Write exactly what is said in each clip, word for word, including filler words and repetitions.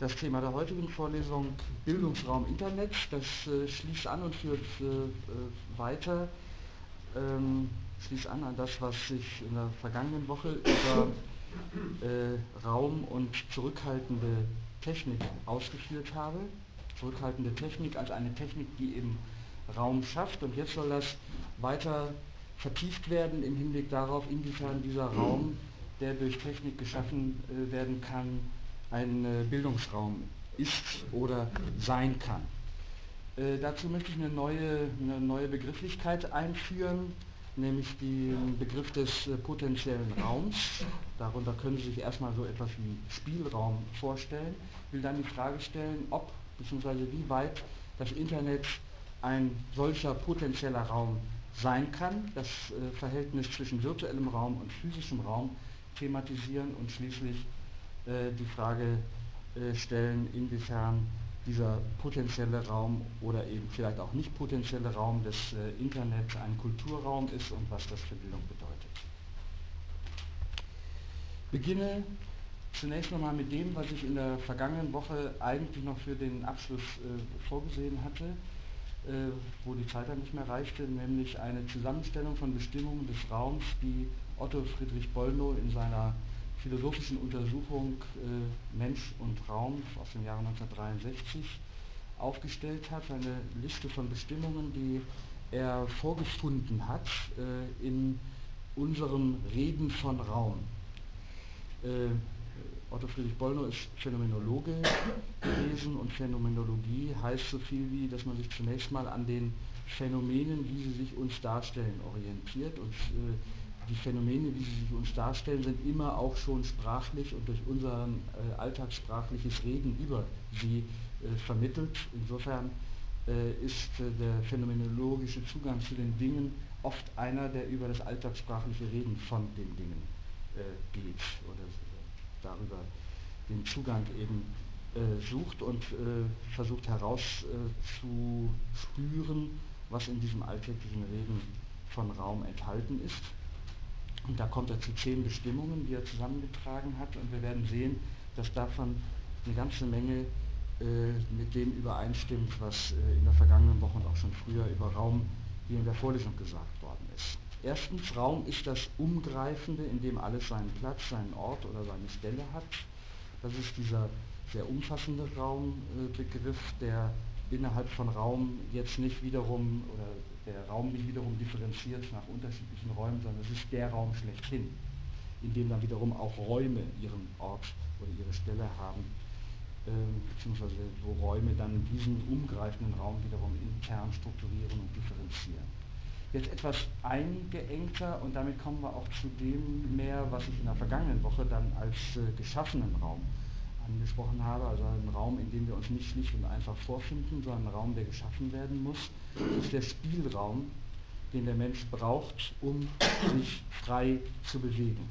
Das Thema der heutigen Vorlesung Bildungsraum Internet, das äh, schließt an und führt äh, äh, weiter, ähm, schließt an an das, was ich in der vergangenen Woche über äh, Raum und zurückhaltende Technik ausgeführt habe. Zurückhaltende Technik als eine Technik, die eben Raum schafft, und jetzt soll das weiter vertieft werden im Hinblick darauf, inwiefern dieser Raum, der durch Technik geschaffen äh, werden kann, ein äh, Bildungsraum ist oder sein kann. Äh, dazu möchte ich eine neue, eine neue Begrifflichkeit einführen, nämlich den Begriff des äh, potenziellen Raums. Darunter können Sie sich erstmal so etwas wie Spielraum vorstellen. Ich will dann die Frage stellen, ob bzw. wie weit das Internet ein solcher potenzieller Raum sein kann, das äh, Verhältnis zwischen virtuellem Raum und physischem Raum thematisieren und schließlich äh, die Frage äh, stellen, inwiefern dieser potenzielle Raum oder eben vielleicht auch nicht potenzielle Raum des äh, Internets ein Kulturraum ist und was das für Bildung bedeutet. Ich beginne zunächst nochmal mit dem, was ich in der vergangenen Woche eigentlich noch für den Abschluss äh, vorgesehen hatte, äh, wo die Zeit dann nicht mehr reichte, nämlich eine Zusammenstellung von Bestimmungen des Raums, die Otto Friedrich Bollnow in seiner philosophischen Untersuchung äh, Mensch und Raum aus dem Jahre neunzehnhundertdreiundsechzig aufgestellt hat, eine Liste von Bestimmungen, die er vorgefunden hat äh, in unserem Reden von Raum. Äh, Otto Friedrich Bollnow ist Phänomenologe gewesen, und Phänomenologie heißt so viel wie, dass man sich zunächst mal an den Phänomenen, wie sie sich uns darstellen, orientiert, und äh, die Phänomene, wie sie sich uns darstellen, sind immer auch schon sprachlich und durch unser äh, alltagssprachliches Reden über sie äh, vermittelt. Insofern äh, ist äh, der phänomenologische Zugang zu den Dingen oft einer, der über das alltagssprachliche Reden von den Dingen äh, geht oder äh, darüber den Zugang eben äh, sucht und äh, versucht herauszuspüren, äh, was in diesem alltäglichen Reden von Raum enthalten ist. Und da kommt er zu zehn Bestimmungen, die er zusammengetragen hat, und wir werden sehen, dass davon eine ganze Menge äh, mit dem übereinstimmt, was äh, in der vergangenen Woche und auch schon früher über Raum hier in der Vorlesung gesagt worden ist. Erstens, Raum ist das Umgreifende, in dem alles seinen Platz, seinen Ort oder seine Stelle hat. Das ist dieser sehr umfassende Raumbegriff, äh, der innerhalb von Raum jetzt nicht wiederum, oder der Raum nicht wiederum differenziert nach unterschiedlichen Räumen, sondern es ist der Raum schlechthin, in dem dann wiederum auch Räume ihren Ort oder ihre Stelle haben, äh, beziehungsweise wo Räume dann diesen umgreifenden Raum wiederum intern strukturieren und differenzieren. Jetzt etwas eingeengter, und damit kommen wir auch zu dem mehr, was ich in der vergangenen Woche dann als äh, geschaffenen Raum angesprochen habe, also ein Raum, in dem wir uns nicht schlicht und einfach vorfinden, sondern ein Raum, der geschaffen werden muss. Das ist der Spielraum, den der Mensch braucht, um sich frei zu bewegen.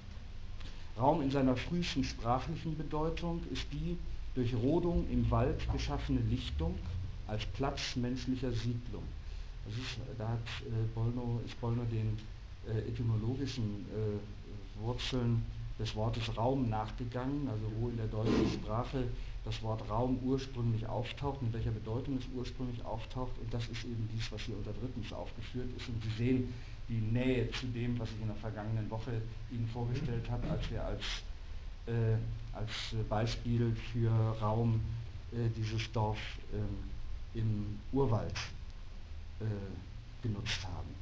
Raum in seiner frühesten sprachlichen Bedeutung ist die durch Rodung im Wald geschaffene Lichtung als Platz menschlicher Siedlung. Das ist, da hat, äh, Bollnow, ist Bollnow den äh, etymologischen äh, Wurzeln des Wortes Raum nachgegangen, also wo in der deutschen Sprache das Wort Raum ursprünglich auftaucht, in welcher Bedeutung es ursprünglich auftaucht, und das ist eben dies, was hier unter drittens aufgeführt ist, und Sie sehen die Nähe zu dem, was ich in der vergangenen Woche Ihnen vorgestellt habe, als wir als, äh, als Beispiel für Raum äh, dieses Dorf äh, im Urwald äh, genutzt haben.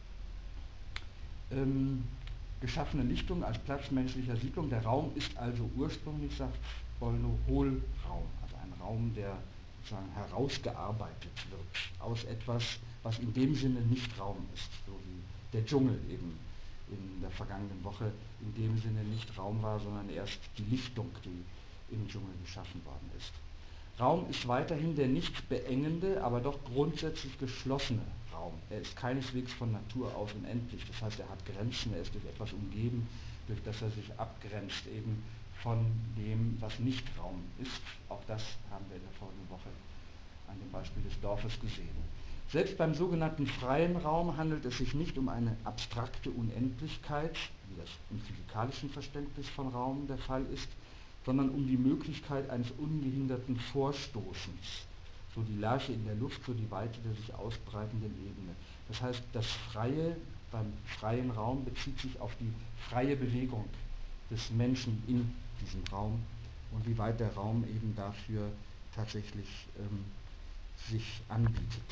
Ähm, geschaffene Lichtung als Platz menschlicher Siedlung. Der Raum ist also ursprünglich, sagt Bollnow, Hohlraum, also ein Raum, der sozusagen herausgearbeitet wird aus etwas, was in dem Sinne nicht Raum ist, so wie der Dschungel eben in der vergangenen Woche in dem Sinne nicht Raum war, sondern erst die Lichtung, die im Dschungel geschaffen worden ist. Raum ist weiterhin der nicht beengende, aber doch grundsätzlich geschlossene Raum. Er ist keineswegs von Natur aus unendlich, das heißt, er hat Grenzen, er ist durch etwas umgeben, durch das er sich abgrenzt eben von dem, was nicht Raum ist. Auch das haben wir in der folgenden Woche an dem Beispiel des Dorfes gesehen. Selbst beim sogenannten freien Raum handelt es sich nicht um eine abstrakte Unendlichkeit, wie das im physikalischen Verständnis von Raum der Fall ist, sondern um die Möglichkeit eines ungehinderten Vorstoßens. So die Lerche in der Luft, so die Weite der sich ausbreitenden Ebene. Das heißt, das Freie beim freien Raum bezieht sich auf die freie Bewegung des Menschen in diesem Raum und wie weit der Raum eben dafür tatsächlich ähm, sich anbietet.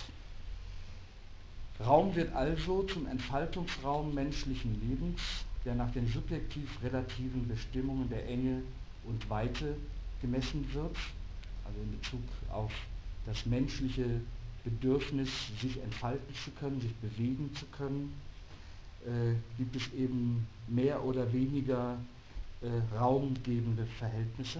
Raum wird also zum Entfaltungsraum menschlichen Lebens, der nach den subjektiv-relativen Bestimmungen der Enge und Weite gemessen wird, also in Bezug auf das menschliche Bedürfnis, sich entfalten zu können, sich bewegen zu können, äh, gibt es eben mehr oder weniger äh, raumgebende Verhältnisse.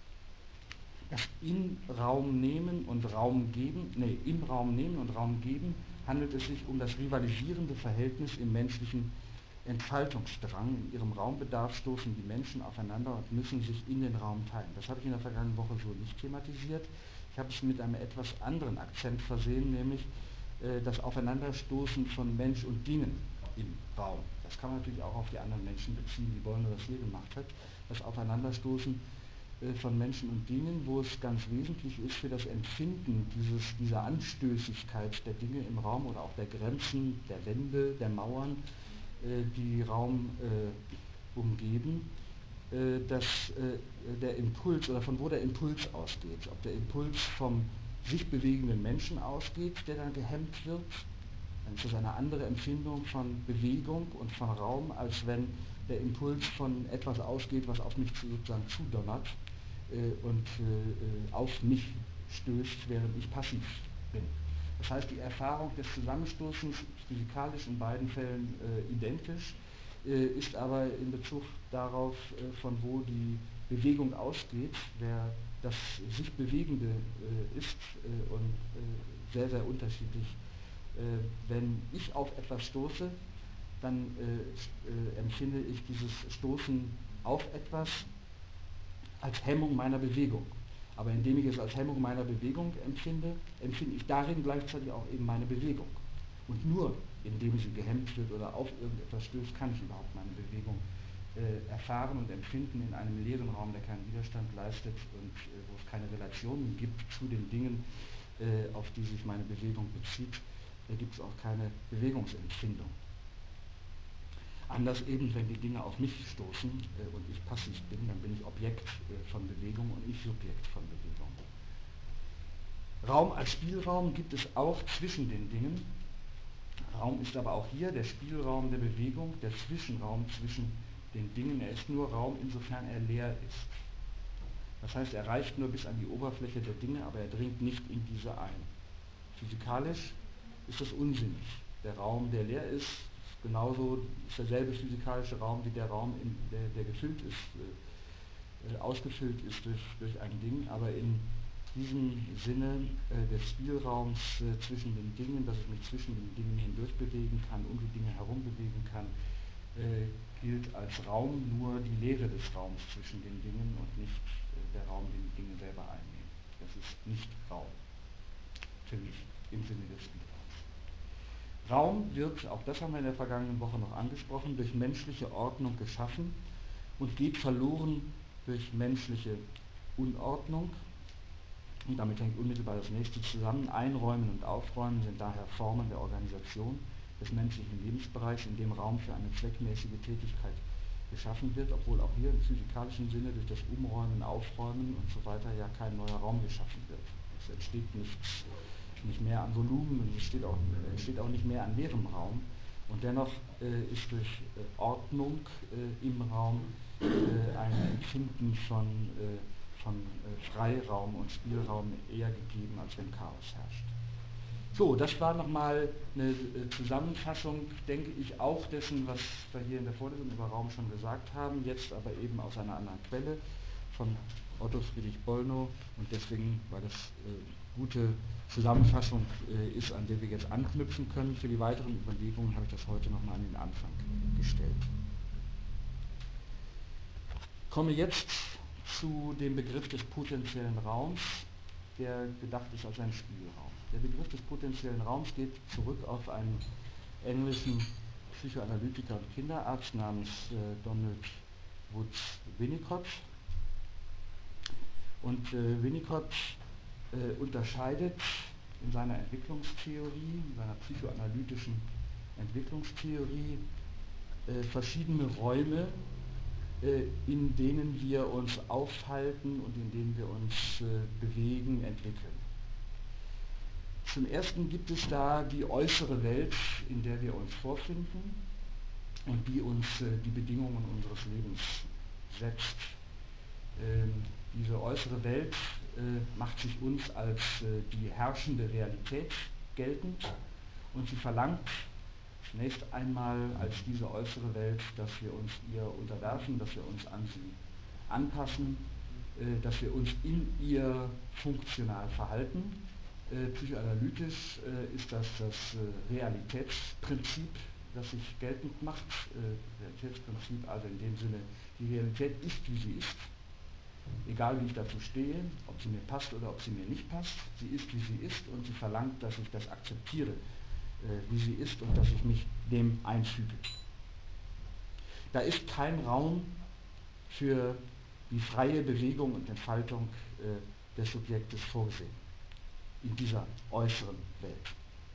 Das in Raum nehmen und Raum geben, nee, im Raum nehmen und Raum geben, handelt es sich um das rivalisierende Verhältnis im menschlichen Entfaltungsdrang. In ihrem Raumbedarf stoßen die Menschen aufeinander und müssen sich in den Raum teilen. Das habe ich in der vergangenen Woche so nicht thematisiert. Ich habe es mit einem etwas anderen Akzent versehen, nämlich äh, das Aufeinanderstoßen von Mensch und Dingen im Raum. Das kann man natürlich auch auf die anderen Menschen beziehen, wie Bollner das hier gemacht hat. Das Aufeinanderstoßen äh, von Menschen und Dingen, wo es ganz wesentlich ist für das Empfinden dieses, dieser Anstößigkeit der Dinge im Raum oder auch der Grenzen, der Wände, der Mauern, äh, die Raum äh, umgeben, äh, dass äh, der Impuls oder von wo der Impuls ausgeht. Ob der Impuls vom sich bewegenden Menschen ausgeht, der dann gehemmt wird, dann ist das eine andere Empfindung von Bewegung und von Raum, als wenn der Impuls von etwas ausgeht, was auf mich sozusagen zudonnert äh, und äh, auf mich stößt, während ich passiv bin. Das heißt, die Erfahrung des Zusammenstoßens ist physikalisch in beiden Fällen äh, identisch, äh, ist aber in Bezug darauf, äh, von wo die Bewegung ausgeht, wer das sich Bewegende äh, ist äh, und äh, sehr, sehr unterschiedlich. Äh, wenn ich auf etwas stoße, dann äh, äh, empfinde ich dieses Stoßen auf etwas als Hemmung meiner Bewegung. Aber indem ich es als Hemmung meiner Bewegung empfinde, empfinde ich darin gleichzeitig auch eben meine Bewegung. Und nur indem sie gehemmt wird oder auf irgendetwas stößt, kann ich überhaupt meine Bewegung äh, erfahren und empfinden in einem leeren Raum, der keinen Widerstand leistet und äh, wo es keine Relationen gibt zu den Dingen, äh, auf die sich meine Bewegung bezieht. Da gibt es auch keine Bewegungsempfindung. Anders eben, wenn die Dinge auf mich stoßen äh, und ich passiv bin, dann bin ich Objekt äh, von Bewegung und nicht Subjekt von Bewegung. Raum als Spielraum gibt es auch zwischen den Dingen. Raum ist aber auch hier der Spielraum der Bewegung, der Zwischenraum zwischen den Dingen. Er ist nur Raum, insofern er leer ist. Das heißt, er reicht nur bis an die Oberfläche der Dinge, aber er dringt nicht in diese ein. Physikalisch ist das unsinnig. Der Raum, der leer ist, ist genauso ist derselbe physikalische Raum wie der Raum, in, der, der gefüllt ist, äh, ausgefüllt ist durch, durch ein Ding, aber in diesem Sinne äh, des Spielraums äh, zwischen den Dingen, dass ich mich zwischen den Dingen hindurch bewegen kann, um die Dinge herum bewegen kann, äh, gilt als Raum nur die Leere des Raums zwischen den Dingen und nicht äh, der Raum, den die Dinge selber einnehmen. Das ist nicht Raum, für mich, im Sinne des Spielraums. Raum wird, auch das haben wir in der vergangenen Woche noch angesprochen, durch menschliche Ordnung geschaffen und geht verloren durch menschliche Unordnung. Und damit hängt unmittelbar das nächste zusammen. Einräumen und Aufräumen sind daher Formen der Organisation des menschlichen Lebensbereichs, in dem Raum für eine zweckmäßige Tätigkeit geschaffen wird, obwohl auch hier im physikalischen Sinne durch das Umräumen, Aufräumen und so weiter ja kein neuer Raum geschaffen wird. Es entsteht nichts, nicht mehr an Volumen und es entsteht auch, entsteht auch nicht mehr an leerem Raum. Und dennoch äh, ist durch äh, Ordnung äh, im Raum äh, ein Empfinden von äh, von äh, Freiraum und Spielraum eher gegeben, als wenn Chaos herrscht. So, das war nochmal eine äh, Zusammenfassung, denke ich, auch dessen, was wir hier in der Vorlesung über Raum schon gesagt haben, jetzt aber eben aus einer anderen Quelle von Otto Friedrich Bollnow und deswegen, weil das äh, gute Zusammenfassung äh, ist, an der wir jetzt anknüpfen können. Für die weiteren Überlegungen habe ich das heute nochmal an den Anfang gestellt. Ich komme jetzt zu dem Begriff des potentiellen Raums, der gedacht ist als ein Spielraum. Der Begriff des potentiellen Raums geht zurück auf einen englischen Psychoanalytiker und Kinderarzt namens äh, Donald Woods Winnicott. Und äh, Winnicott äh, unterscheidet in seiner Entwicklungstheorie, in seiner psychoanalytischen Entwicklungstheorie, äh, verschiedene Räume, äh, in denen wir uns aufhalten und in denen wir uns äh, bewegen, entwickeln. Zum Ersten gibt es da die äußere Welt, in der wir uns vorfinden und die uns äh, die Bedingungen unseres Lebens setzt. Ähm, diese äußere Welt äh, macht sich uns als äh, die herrschende Realität geltend und sie verlangt zunächst einmal als diese äußere Welt, dass wir uns ihr unterwerfen, dass wir uns an sie anpassen, äh, dass wir uns in ihr funktional verhalten. Äh, psychoanalytisch äh, ist das das äh, Realitätsprinzip, das sich geltend macht. Äh, Realitätsprinzip also in dem Sinne, die Realität ist, wie sie ist. Egal wie ich dazu stehe, ob sie mir passt oder ob sie mir nicht passt, sie ist, wie sie ist und sie verlangt, dass ich das akzeptiere, äh, wie sie ist und dass ich mich dem einfüge. Da ist kein Raum für die freie Bewegung und Entfaltung äh, des Subjektes vorgesehen, in dieser äußeren Welt.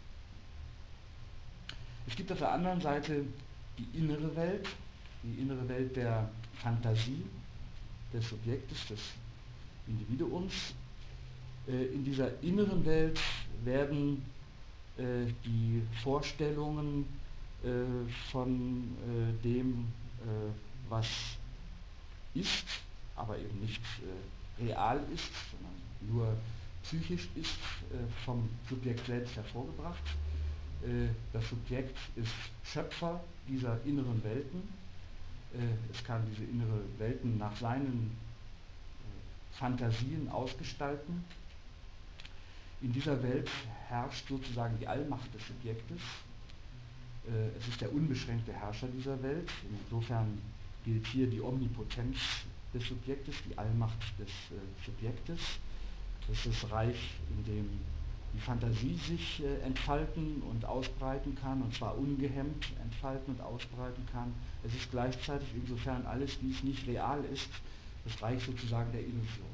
Es gibt auf der anderen Seite die innere Welt, die innere Welt der Fantasie des Subjektes, des Individuums. Äh, in dieser inneren Welt werden äh, die Vorstellungen äh, von äh, dem, äh, was ist, aber eben nicht äh, real ist, sondern nur psychisch ist, äh, vom Subjekt selbst hervorgebracht. Äh, das Subjekt ist Schöpfer dieser inneren Welten. Äh, es kann diese inneren Welten nach seinen äh, Fantasien ausgestalten. In dieser Welt herrscht sozusagen die Allmacht des Subjektes. Äh, es ist der unbeschränkte Herrscher dieser Welt. Insofern gilt hier die Omnipotenz des Subjektes, die Allmacht des äh, Subjektes. Es ist das Reich, in dem die Fantasie sich äh, entfalten und ausbreiten kann, und zwar ungehemmt entfalten und ausbreiten kann. Es ist gleichzeitig, insofern alles dies nicht real ist, das Reich sozusagen der Illusion.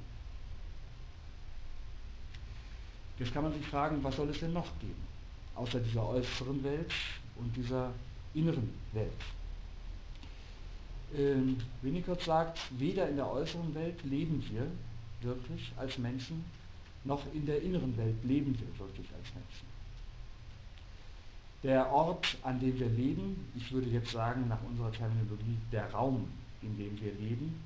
Jetzt kann man sich fragen, was soll es denn noch geben, außer dieser äußeren Welt und dieser inneren Welt? Ähm, Winnicott sagt, weder in der äußeren Welt leben wir wirklich als Menschen, noch in der inneren Welt leben wir wirklich als Menschen. Der Ort, an dem wir leben, ich würde jetzt sagen, nach unserer Terminologie, der Raum, in dem wir leben,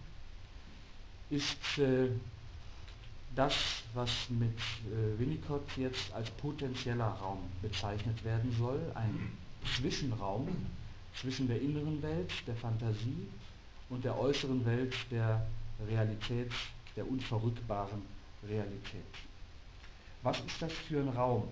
ist äh, das, was mit äh, Winnicott jetzt als potenzieller Raum bezeichnet werden soll, ein Zwischenraum zwischen der inneren Welt, der Fantasie, und der äußeren Welt, der Realität, der unverrückbaren Realität. Was ist das für ein Raum?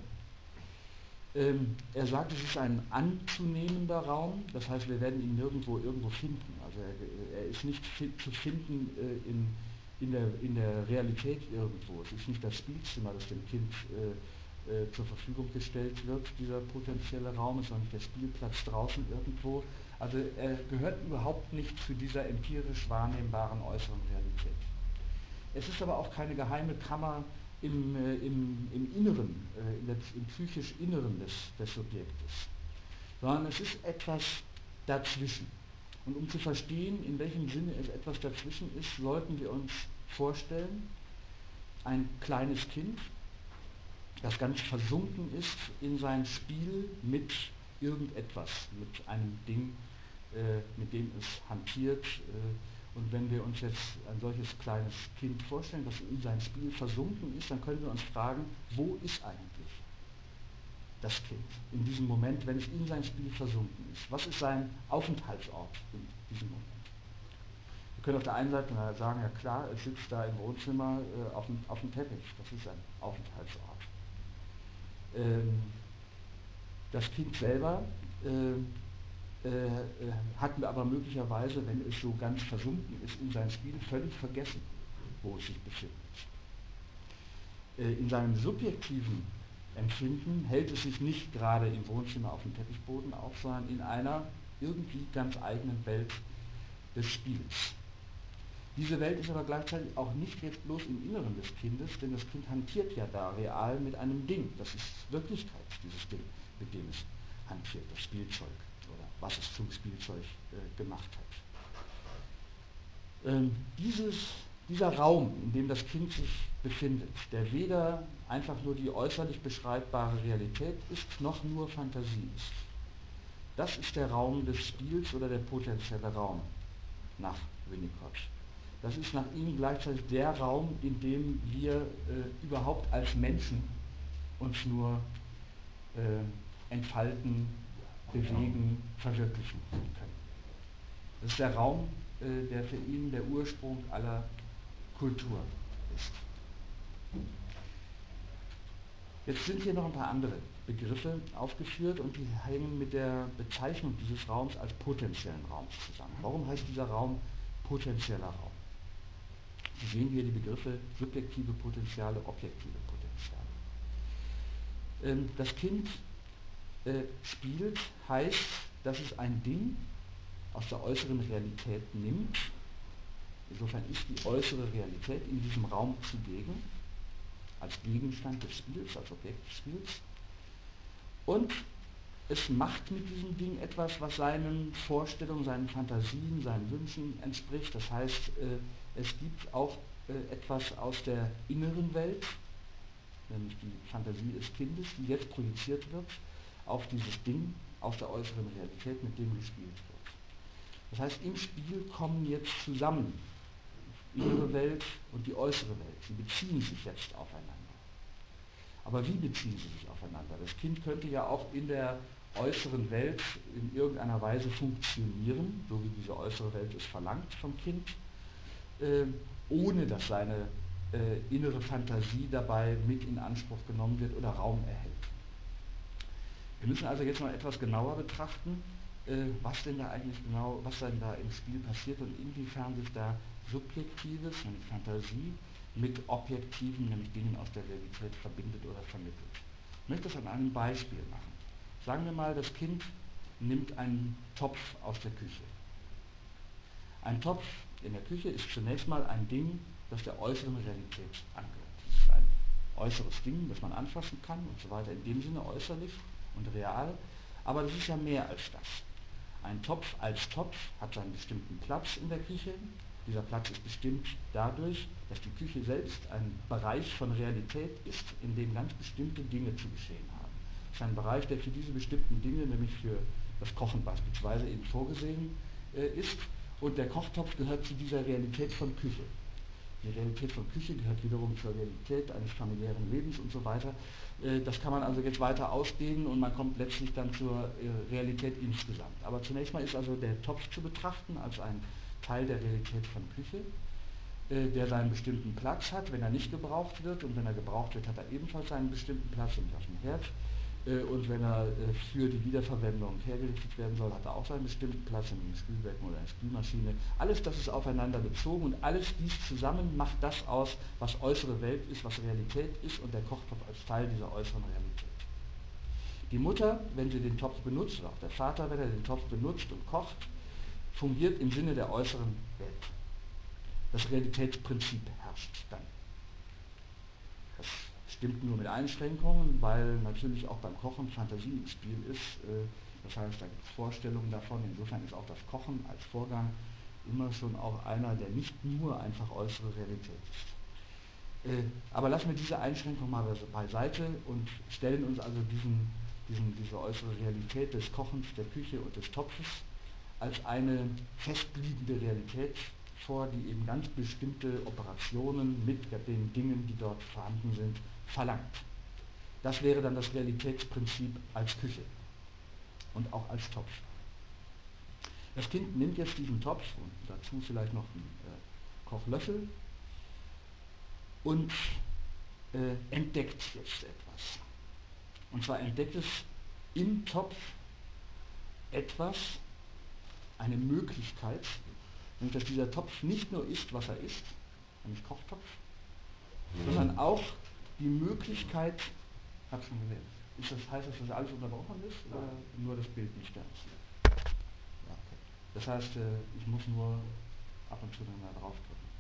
Ähm, er sagt, es ist ein anzunehmender Raum, das heißt, wir werden ihn nirgendwo irgendwo finden. Also er, er ist nicht fi zu finden äh, in, in, der, in der Realität irgendwo. Es ist nicht das Spielzimmer, das dem Kind äh, äh, zur Verfügung gestellt wird, dieser potenzielle Raum, es ist auch nicht der Spielplatz draußen irgendwo. Also er gehört überhaupt nicht zu dieser empirisch wahrnehmbaren äußeren Realität. Es ist aber auch keine geheime Kammer im, äh, im, im Inneren, äh, in der, im psychisch Inneren des, des Subjektes, sondern es ist etwas dazwischen. Und um zu verstehen, in welchem Sinne es etwas dazwischen ist, sollten wir uns vorstellen, ein kleines Kind, das ganz versunken ist in sein Spiel mit irgendetwas, mit einem Ding, äh, mit dem es hantiert. Äh, und wenn wir uns jetzt ein solches kleines Kind vorstellen, das in sein Spiel versunken ist, dann können wir uns fragen, wo ist eigentlich das Kind in diesem Moment, wenn es in sein Spiel versunken ist? Was ist sein Aufenthaltsort in diesem Moment? Wir können auf der einen Seite sagen, ja klar, es sitzt da im Wohnzimmer äh, auf, dem, auf dem Teppich, das ist ein Aufenthaltsort. Ähm, das Kind selber äh, äh, hat aber möglicherweise, wenn es so ganz versunken ist in sein Spiel, völlig vergessen, wo es sich befindet. Äh, in seinem subjektiven Empfinden hält es sich nicht gerade im Wohnzimmer auf dem Teppichboden auf, sondern in einer irgendwie ganz eigenen Welt des Spiels. Diese Welt ist aber gleichzeitig auch nicht jetzt bloß im Inneren des Kindes, denn das Kind hantiert ja da real mit einem Ding. Das ist Wirklichkeit, dieses Ding, mit dem es hantiert, das Spielzeug oder was es zum Spielzeug äh, gemacht hat. Ähm, dieses, dieser Raum, in dem das Kind sich befindet, der weder einfach nur die äußerlich beschreibbare Realität ist, noch nur Fantasie ist. Das ist der Raum des Spiels oder der potenzielle Raum nach Winnicott. Das ist nach ihm gleichzeitig der Raum, in dem wir äh, überhaupt als Menschen uns nur äh, entfalten, bewegen, verwirklichen können. Das ist der Raum, äh, der für ihn der Ursprung aller Kultur ist. Jetzt sind hier noch ein paar andere Begriffe aufgeführt und die hängen mit der Bezeichnung dieses Raums als potenziellen Raum zusammen. Warum heißt dieser Raum potenzieller Raum? Sie sehen hier die Begriffe subjektive Potenziale, objektive Potenziale. Ähm, das Kind äh, spielt, heißt, dass es ein Ding aus der äußeren Realität nimmt. Insofern ist die äußere Realität in diesem Raum zugegen, als Gegenstand des Spiels, als Objekt des Spiels. Und es macht mit diesem Ding etwas, was seinen Vorstellungen, seinen Fantasien, seinen Wünschen entspricht. Das heißt, äh, es gibt auch äh, etwas aus der inneren Welt, nämlich die Fantasie des Kindes, die jetzt projiziert wird auf dieses Ding aus der äußeren Realität, mit dem gespielt wird. Das heißt, im Spiel kommen jetzt zusammen die innere Welt und die äußere Welt. Sie beziehen sich jetzt aufeinander. Aber wie beziehen sie sich aufeinander? Das Kind könnte ja auch in der äußeren Welt in irgendeiner Weise funktionieren, so wie diese äußere Welt es verlangt vom Kind, äh, ohne dass seine äh, innere Fantasie dabei mit in Anspruch genommen wird oder Raum erhält. Wir müssen also jetzt mal etwas genauer betrachten, äh, was denn da eigentlich genau, was denn da im Spiel passiert und inwiefern sich da Subjektives, nämlich Fantasie, mit Objektiven, nämlich Dingen aus der Realität verbindet oder vermittelt. Ich möchte das an einem Beispiel machen. Sagen wir mal, das Kind nimmt einen Topf aus der Küche. Ein Topf in der Küche ist zunächst mal ein Ding, das der äußeren Realität angehört. Es ist ein äußeres Ding, das man anfassen kann und so weiter, in dem Sinne äußerlich und real, aber das ist ja mehr als das. Ein Topf als Topf hat seinen bestimmten Platz in der Küche. Dieser Platz ist bestimmt dadurch, dass die Küche selbst ein Bereich von Realität ist, in dem ganz bestimmte Dinge zu geschehen haben. Es ist ein Bereich, der für diese bestimmten Dinge, nämlich für das Kochen beispielsweise, eben vorgesehen äh, ist. Und der Kochtopf gehört zu dieser Realität von Küche. Die Realität von Küche gehört wiederum zur Realität eines familiären Lebens und so weiter. Das kann man also jetzt weiter ausdehnen und man kommt letztlich dann zur Realität insgesamt. Aber zunächst mal ist also der Topf zu betrachten als ein Teil der Realität von Küche, der seinen bestimmten Platz hat, wenn er nicht gebraucht wird, und wenn er gebraucht wird, hat er ebenfalls seinen bestimmten Platz, nämlich auf dem Herd. Und wenn er für die Wiederverwendung hergerichtet werden soll, hat er auch seinen bestimmten Platz in einem Spülbecken oder einer Spülmaschine. Alles das ist aufeinander bezogen und alles dies zusammen macht das aus, was äußere Welt ist, was Realität ist, und der Kochtopf als Teil dieser äußeren Realität. Die Mutter, wenn sie den Topf benutzt, oder auch der Vater, wenn er den Topf benutzt und kocht, fungiert im Sinne der äußeren Welt. Das Realitätsprinzip herrscht dann. Das stimmt nur mit Einschränkungen, weil natürlich auch beim Kochen Fantasie im Spiel ist. Das heißt, da gibt es Vorstellungen davon. Insofern ist auch das Kochen als Vorgang immer schon auch einer, der nicht nur einfach äußere Realität ist. Aber lassen wir diese Einschränkung mal beiseite und stellen uns also diesen, diesen, diese äußere Realität des Kochens, der Küche und des Topfes als eine festliegende Realität vor, die eben ganz bestimmte Operationen mit den Dingen, die dort vorhanden sind, verlangt. Das wäre dann das Realitätsprinzip als Küche und auch als Topf. Das Kind nimmt jetzt diesen Topf und dazu vielleicht noch einen äh, Kochlöffel und äh, entdeckt jetzt etwas. Und zwar entdeckt es im Topf etwas, eine Möglichkeit, nämlich dass dieser Topf nicht nur ist, was er ist, nämlich Kochtopf, sondern auch die Möglichkeit, hab schon gesehen, ist das, heißt das, dass alles unterbrochen ist oder nur das Bild nicht da ist? Ja, okay. Das heißt, ich muss nur ab und zu dann da drauf drücken.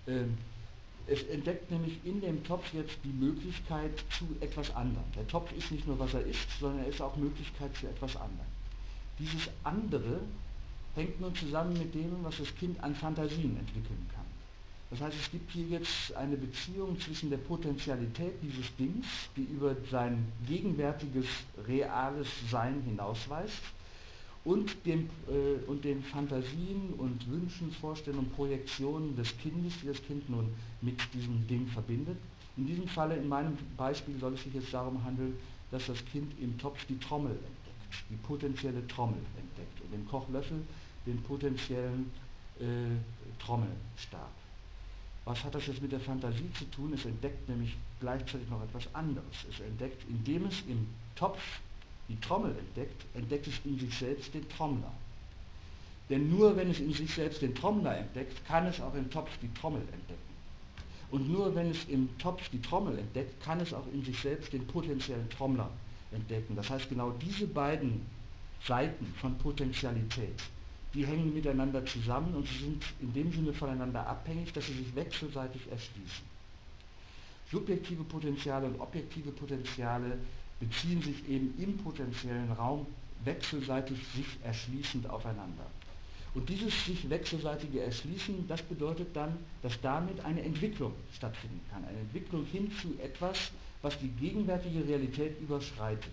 Ähm, es entdeckt nämlich in dem Topf jetzt die Möglichkeit zu etwas anderem. Der Topf ist nicht nur, was er ist, sondern er ist auch Möglichkeit für etwas anderem. Dieses andere hängt nun zusammen mit dem, was das Kind an Fantasien entwickeln kann. Das heißt, es gibt hier jetzt eine Beziehung zwischen der Potentialität dieses Dings, die über sein gegenwärtiges, reales Sein hinausweist, und, dem, äh, und den Fantasien und Wünschen, Vorstellungen, Projektionen des Kindes, die das Kind nun mit diesem Ding verbindet. In diesem Falle, in meinem Beispiel, soll es sich jetzt darum handeln, dass das Kind im Topf die Trommel entdeckt, die potenzielle Trommel entdeckt, und im Kochlöffel den potenziellen äh, Trommelstab. Was hat das jetzt mit der Fantasie zu tun? Es entdeckt nämlich gleichzeitig noch etwas anderes. Es entdeckt, indem es im Topf die Trommel entdeckt, entdeckt es in sich selbst den Trommler. Denn nur wenn es in sich selbst den Trommler entdeckt, kann es auch im Topf die Trommel entdecken. Und nur wenn es im Topf die Trommel entdeckt, kann es auch in sich selbst den potenziellen Trommler entdecken. Das heißt, genau diese beiden Seiten von Potentialität, die hängen miteinander zusammen und sie sind in dem Sinne voneinander abhängig, dass sie sich wechselseitig erschließen. Subjektive Potenziale und objektive Potenziale beziehen sich eben im potenziellen Raum wechselseitig sich erschließend aufeinander. Und dieses sich wechselseitige Erschließen, das bedeutet dann, dass damit eine Entwicklung stattfinden kann. Eine Entwicklung hin zu etwas, was die gegenwärtige Realität überschreitet.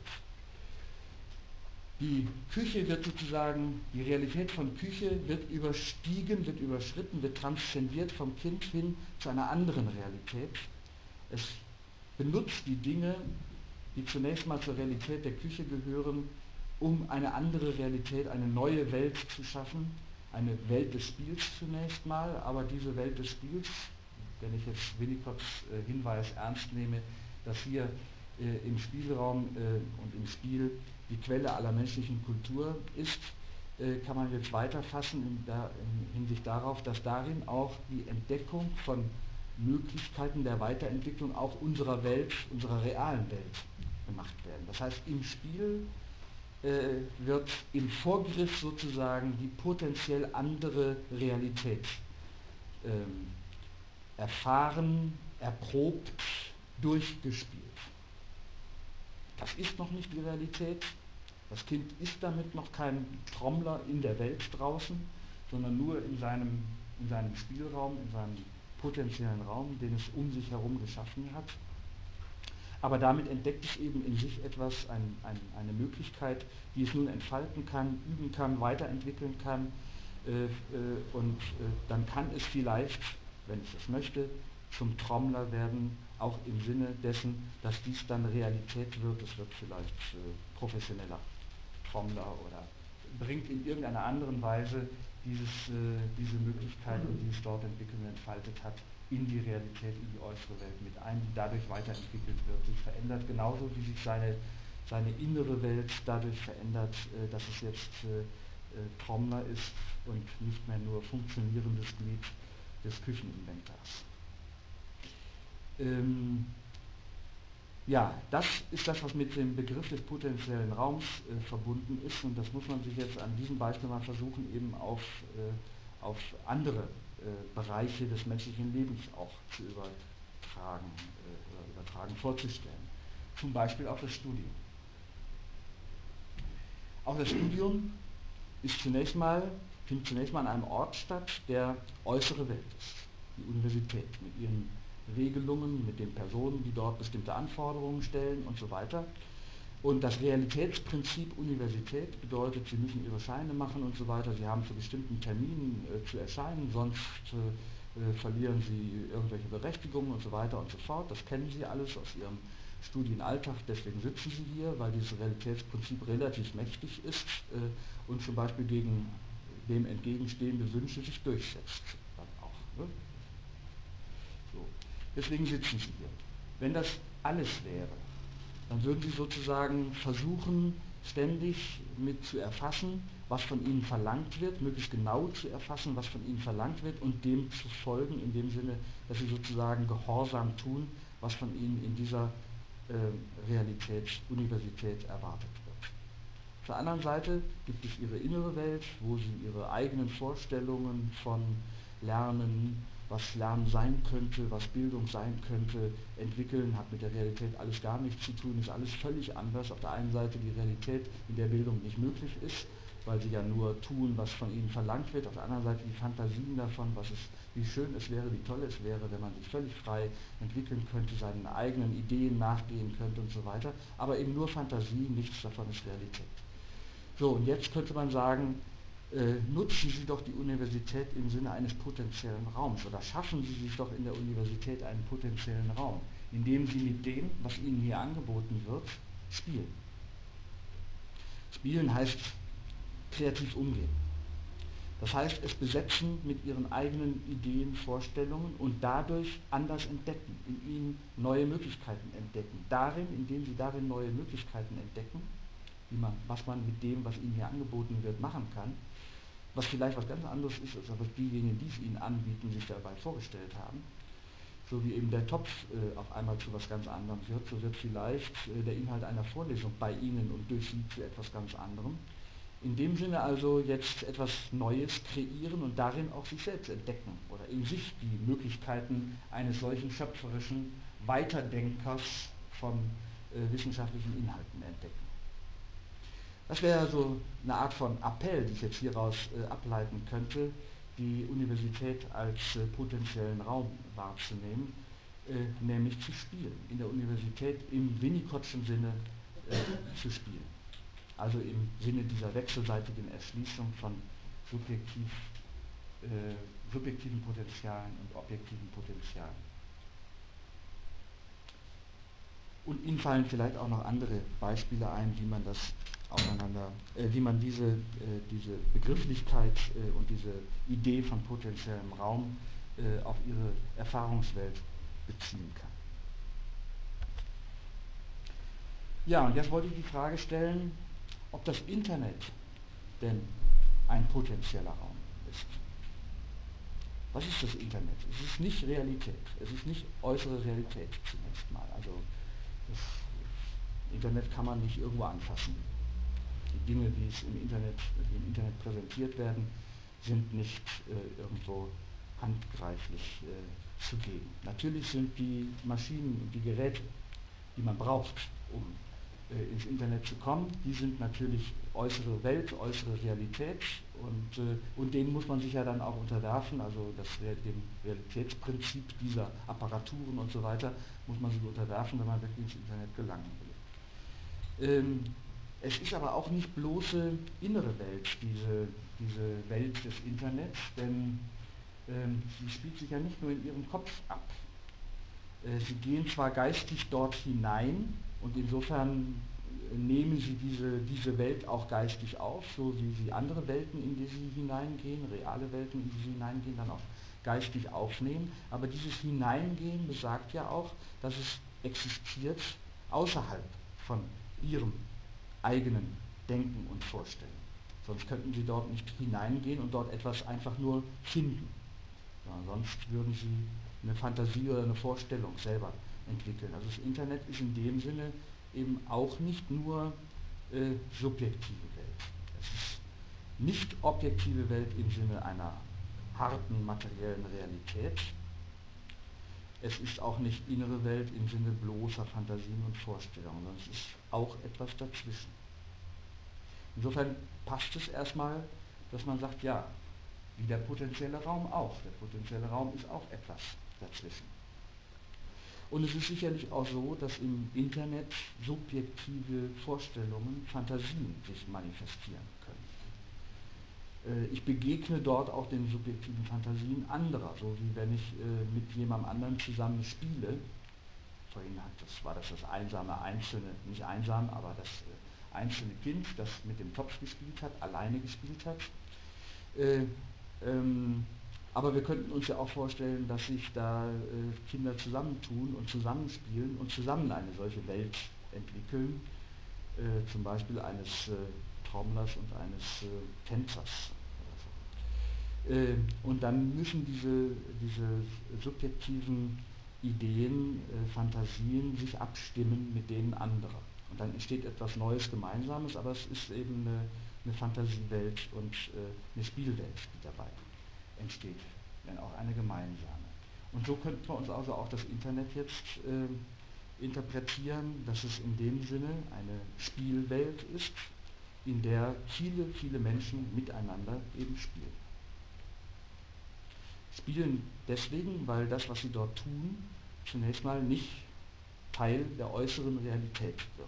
Die Küche wird sozusagen, die Realität von Küche wird überstiegen, wird überschritten, wird transzendiert vom Kind hin zu einer anderen Realität. Es benutzt die Dinge, die zunächst mal zur Realität der Küche gehören, um eine andere Realität, eine neue Welt zu schaffen, eine Welt des Spiels zunächst mal, aber diese Welt des Spiels, wenn ich jetzt Winnicotts äh, Hinweis ernst nehme, dass hier äh, im Spielraum äh, und im Spiel die Quelle aller menschlichen Kultur ist, äh, kann man jetzt weiterfassen in, da, in Hinsicht darauf, dass darin auch die Entdeckung von Möglichkeiten der Weiterentwicklung auch unserer Welt, unserer realen Welt gemacht werden. Das heißt, im Spiel äh, wird im Vorgriff sozusagen die potenziell andere Realität ähm, erfahren, erprobt, durchgespielt. Das ist noch nicht die Realität. Das Kind ist damit noch kein Trommler in der Welt draußen, sondern nur in seinem, in seinem Spielraum, in seinem potenziellen Raum, den es um sich herum geschaffen hat. Aber damit entdeckt es eben in sich etwas, ein, ein, eine Möglichkeit, die es nun entfalten kann, üben kann, weiterentwickeln kann. Äh, äh, und äh, dann kann es vielleicht, wenn es es möchte, zum Trommler werden, auch im Sinne dessen, dass dies dann Realität wird. Es wird vielleicht äh, professioneller Trommler oder bringt in irgendeiner anderen Weise dieses, äh, diese Möglichkeiten, die es dort entwickelt und entfaltet hat, in die Realität, in die äußere Welt mit ein, die dadurch weiterentwickelt wird, sich verändert, genauso wie sich seine, seine innere Welt dadurch verändert, äh, dass es jetzt äh, äh, Trommler ist und nicht mehr nur funktionierendes Glied des Kücheninventars. Ähm, Ja, das ist das, was mit dem Begriff des potenziellen Raums äh, verbunden ist, und das muss man sich jetzt an diesem Beispiel mal versuchen, eben auf, äh, auf andere äh, Bereiche des menschlichen Lebens auch zu übertragen, äh, oder übertragen vorzustellen. Zum Beispiel auf das Studium. Auch das Studium ist zunächst mal, findet zunächst mal an einem Ort statt, der äußere Welt ist, die Universität mit ihren Regelungen, mit den Personen, die dort bestimmte Anforderungen stellen und so weiter. Und das Realitätsprinzip Universität bedeutet, Sie müssen Ihre Scheine machen und so weiter, Sie haben zu bestimmten Terminen äh, zu erscheinen, sonst äh, verlieren Sie irgendwelche Berechtigungen und so weiter und so fort. Das kennen Sie alles aus Ihrem Studienalltag, deswegen sitzen Sie hier, weil dieses Realitätsprinzip relativ mächtig ist äh, und zum Beispiel gegen dem entgegenstehende Wünsche sich durchsetzt. Dann auch, ne? So. Deswegen sitzen Sie hier. Wenn das alles wäre, dann würden Sie sozusagen versuchen, ständig mit zu erfassen, was von Ihnen verlangt wird, möglichst genau zu erfassen, was von Ihnen verlangt wird und dem zu folgen, in dem Sinne, dass Sie sozusagen gehorsam tun, was von Ihnen in dieser äh, Realität, Universität erwartet wird. Auf der anderen Seite gibt es Ihre innere Welt, wo Sie Ihre eigenen Vorstellungen von Lernen, was Lernen sein könnte, was Bildung sein könnte, entwickeln, hat mit der Realität alles gar nichts zu tun, ist alles völlig anders. Auf der einen Seite die Realität, in der Bildung nicht möglich ist, weil sie ja nur tun, was von ihnen verlangt wird. Auf der anderen Seite die Fantasien davon, was es, wie schön es wäre, wie toll es wäre, wenn man sich völlig frei entwickeln könnte, seinen eigenen Ideen nachgehen könnte und so weiter. Aber eben nur Fantasie, nichts davon ist Realität. So, und jetzt könnte man sagen, äh, nutzen Sie doch die Universität im Sinne eines potenziellen Raums oder schaffen Sie sich doch in der Universität einen potenziellen Raum, indem Sie mit dem, was Ihnen hier angeboten wird, spielen. Spielen heißt kreativ umgehen. Das heißt, es besetzen mit Ihren eigenen Ideen, Vorstellungen und dadurch anders entdecken, in ihnen neue Möglichkeiten entdecken. Darin, indem Sie darin neue Möglichkeiten entdecken, wie man, was man mit dem, was Ihnen hier angeboten wird, machen kann, was vielleicht was ganz anderes ist, als was diejenigen, die es Ihnen anbieten, sich dabei vorgestellt haben. So wie eben der Topf äh, auf einmal zu was ganz anderem wird, so wird vielleicht äh, der Inhalt einer Vorlesung bei Ihnen und durch Sie zu etwas ganz anderem. In dem Sinne also jetzt etwas Neues kreieren und darin auch sich selbst entdecken oder in sich die Möglichkeiten eines solchen schöpferischen Weiterdenkers von äh, wissenschaftlichen Inhalten entdecken. Das wäre so eine Art von Appell, die ich jetzt hieraus äh, ableiten könnte, die Universität als äh, potenziellen Raum wahrzunehmen, äh, nämlich zu spielen. In der Universität im Winnicottschen Sinne äh, zu spielen. Also im Sinne dieser wechselseitigen Erschließung von subjektiv, äh, subjektiven Potenzialen und objektiven Potenzialen. Und Ihnen fallen vielleicht auch noch andere Beispiele ein, wie man das auseinander, äh, wie man diese, äh, diese Begrifflichkeit äh, und diese Idee von potenziellem Raum äh, auf Ihre Erfahrungswelt beziehen kann. Ja, und jetzt wollte ich die Frage stellen, ob das Internet denn ein potenzieller Raum ist. Was ist das Internet? Es ist nicht Realität, es ist nicht äußere Realität zunächst mal. Also das Internet kann man nicht irgendwo anfassen. Die Dinge, die es im Internet, die im Internet präsentiert werden, sind nicht äh, irgendwo handgreiflich äh, zu geben. Natürlich sind die Maschinen und die Geräte, die man braucht, um äh, ins Internet zu kommen, die sind natürlich äußere Welt, äußere Realität und, äh, und denen muss man sich ja dann auch unterwerfen, also das, dem Realitätsprinzip dieser Apparaturen und so weiter muss man sich unterwerfen, wenn man wirklich ins Internet gelangen will. Ähm, Es ist aber auch nicht bloße innere Welt, diese, diese Welt des Internets, denn ähm, sie spielt sich ja nicht nur in ihrem Kopf ab. Äh, sie gehen zwar geistig dort hinein und insofern äh, nehmen sie diese, diese Welt auch geistig auf, so wie sie andere Welten, in die sie hineingehen, reale Welten, in die sie hineingehen, dann auch geistig aufnehmen. Aber dieses Hineingehen besagt ja auch, dass es existiert außerhalb von ihrem eigenen Denken und Vorstellen. Sonst könnten sie dort nicht hineingehen und dort etwas einfach nur finden. Ja, sonst würden sie eine Fantasie oder eine Vorstellung selber entwickeln. Also das Internet ist in dem Sinne eben auch nicht nur äh, subjektive Welt. Es ist nicht objektive Welt im Sinne einer harten materiellen Realität. Es ist auch nicht innere Welt im Sinne bloßer Fantasien und Vorstellungen, sondern es ist auch etwas dazwischen. Insofern passt es erstmal, dass man sagt, ja, wie der potenzielle Raum auch. Der potenzielle Raum ist auch etwas dazwischen. Und es ist sicherlich auch so, dass im Internet subjektive Vorstellungen, Fantasien sich manifestieren können. Äh, ich begegne dort auch den subjektiven Fantasien anderer, so wie wenn ich äh, mit jemandem anderen zusammen spiele. Vorhin hat das, war das das einsame, einzelne, nicht einsam, aber das äh, einzelne Kind, das mit dem Topf gespielt hat, alleine gespielt hat. Äh, ähm, aber wir könnten uns ja auch vorstellen, dass sich da äh, Kinder zusammentun und zusammenspielen und zusammen eine solche Welt entwickeln, äh, zum Beispiel eines äh, Trommlers und eines äh, Tänzers. So. Äh, und dann müssen diese, diese subjektiven Ideen, äh, Fantasien sich abstimmen mit denen anderer. Und dann entsteht etwas Neues, Gemeinsames, aber es ist eben eine, eine Fantasiewelt und äh, eine Spielwelt, die dabei entsteht. wenn auch eine gemeinsame. Und so könnten wir uns also auch das Internet jetzt äh, interpretieren, dass es in dem Sinne eine Spielwelt ist, in der viele, viele Menschen miteinander eben spielen. Spielen deswegen, weil das, was sie dort tun, zunächst mal nicht Teil der äußeren Realität wird.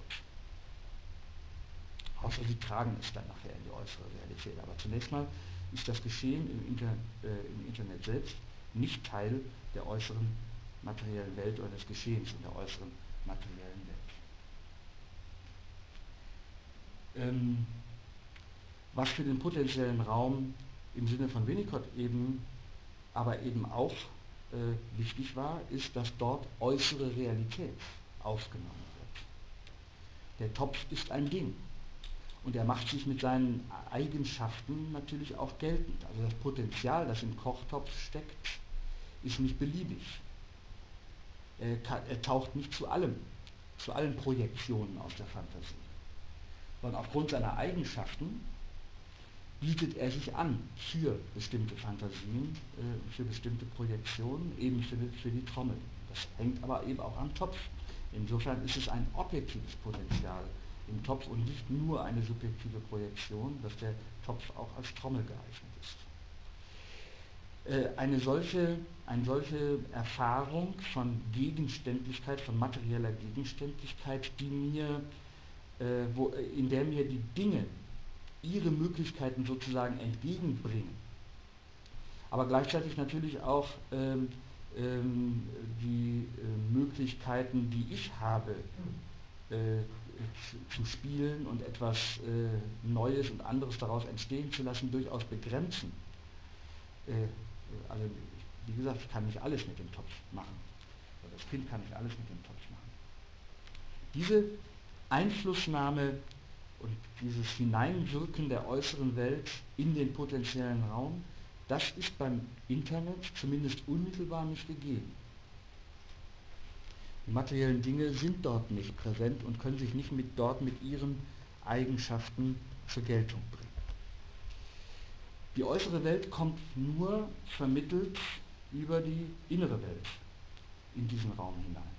Außer sie tragen es dann nachher in die äußere Realität. Aber zunächst mal ist das Geschehen im, Inter, äh, im Internet selbst nicht Teil der äußeren materiellen Welt oder des Geschehens in der äußeren materiellen Welt. Ähm, was für den potenziellen Raum im Sinne von Winnicott eben, aber eben auch äh, wichtig war, ist, dass dort äußere Realität aufgenommen wird. Der Topf ist ein Ding. Und er macht sich mit seinen Eigenschaften natürlich auch geltend. Also das Potenzial, das im Kochtopf steckt, ist nicht beliebig. Er, kann, er taucht nicht zu allem, zu allen Projektionen aus der Fantasie. Sondern aufgrund seiner Eigenschaften bietet er sich an für bestimmte Fantasien, äh, für bestimmte Projektionen, eben für, für die Trommel. Das hängt aber eben auch am Topf. Insofern ist es ein objektives Potenzial im Topf und nicht nur eine subjektive Projektion, dass der Topf auch als Trommel geeignet ist. Äh, eine, solche, eine solche Erfahrung von Gegenständlichkeit, von materieller Gegenständlichkeit, die mir, äh, wo, in der mir die Dinge ihre Möglichkeiten sozusagen entgegenbringen, aber gleichzeitig natürlich auch ähm, ähm, die äh, Möglichkeiten, die ich habe, äh, zu, zu spielen und etwas äh, Neues und anderes daraus entstehen zu lassen, durchaus begrenzen. Äh, also wie gesagt, ich kann nicht alles mit dem Topf machen. Oder das Kind kann nicht alles mit dem Topf machen. Diese Einflussnahme und dieses Hineinwirken der äußeren Welt in den potenziellen Raum, das ist beim Internet zumindest unmittelbar nicht gegeben. Die materiellen Dinge sind dort nicht präsent und können sich nicht mit, dort mit ihren Eigenschaften zur Geltung bringen. Die äußere Welt kommt nur vermittelt über die innere Welt in diesen Raum hinein.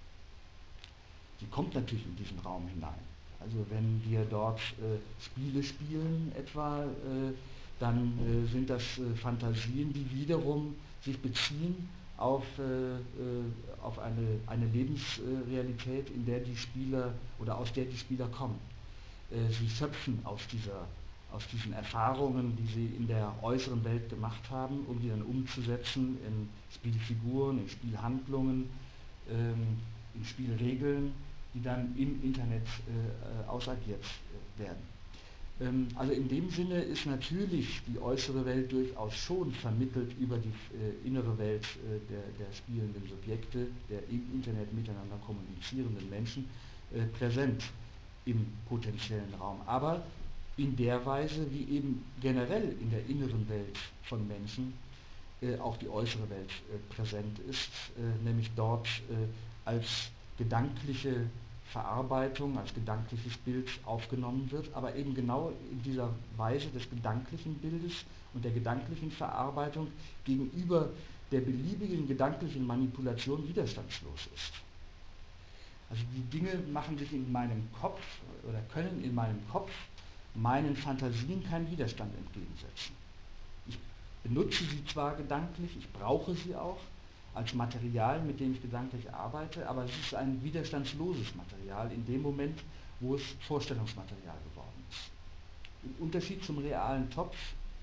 Sie kommt natürlich in diesen Raum hinein. Also wenn wir dort äh, Spiele spielen etwa, äh, dann äh, sind das äh, Fantasien, die wiederum sich beziehen auf, äh, auf eine, eine Lebensrealität, in der die Spieler oder aus der die Spieler kommen. Äh, sie schöpfen aus, dieser, aus diesen Erfahrungen, die sie in der äußeren Welt gemacht haben, um die dann umzusetzen in Spielfiguren, in Spielhandlungen, ähm, in Spielregeln, die dann im Internet äh, ausagiert äh, werden. Ähm, also in dem Sinne ist natürlich die äußere Welt durchaus schon vermittelt über die äh, innere Welt äh, der, der spielenden Subjekte, der im Internet miteinander kommunizierenden Menschen äh, präsent im potenziellen Raum. Aber in der Weise, wie eben generell in der inneren Welt von Menschen äh, auch die äußere Welt äh, präsent ist, äh, nämlich dort äh, als gedankliche Verarbeitung, als gedankliches Bild aufgenommen wird, aber eben genau in dieser Weise des gedanklichen Bildes und der gedanklichen Verarbeitung gegenüber der beliebigen gedanklichen Manipulation widerstandslos ist. Also die Dinge machen sich in meinem Kopf oder können in meinem Kopf meinen Fantasien keinen Widerstand entgegensetzen. Ich benutze sie zwar gedanklich, ich brauche sie auch als Material, mit dem ich gedanklich arbeite, aber es ist ein widerstandsloses Material in dem Moment, wo es Vorstellungsmaterial geworden ist. Im Unterschied zum realen Topf,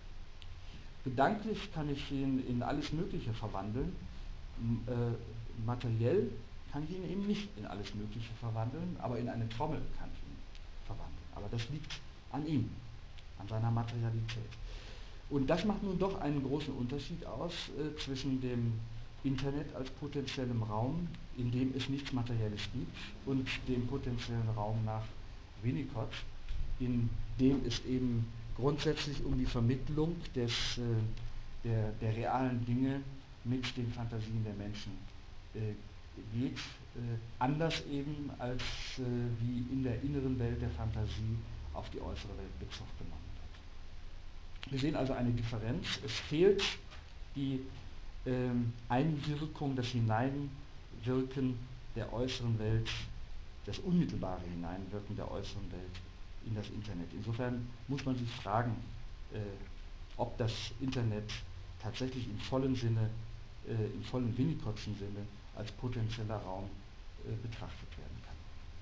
gedanklich kann ich ihn in alles Mögliche verwandeln, äh, materiell kann ich ihn eben nicht in alles Mögliche verwandeln, aber in eine Trommel kann ich ihn verwandeln. Aber das liegt an ihm, an seiner Materialität. Und das macht nun doch einen großen Unterschied aus äh, zwischen dem Internet als potenziellem Raum, in dem es nichts Materielles gibt, und dem potenziellen Raum nach Winnicott, in dem es eben grundsätzlich um die Vermittlung des, äh, der, der realen Dinge mit den Fantasien der Menschen äh, geht, äh, anders eben als äh, wie in der inneren Welt der Fantasie auf die äußere Welt Bezug genommen wird. Wir sehen also eine Differenz. Es fehlt die ähm, Einwirkung, das Hineinwirken der äußeren Welt, das unmittelbare Hineinwirken der äußeren Welt in das Internet. Insofern muss man sich fragen, äh, ob das Internet tatsächlich im vollen Sinne, äh, im vollen Winnicottschen Sinne als potenzieller Raum äh, betrachtet werden kann.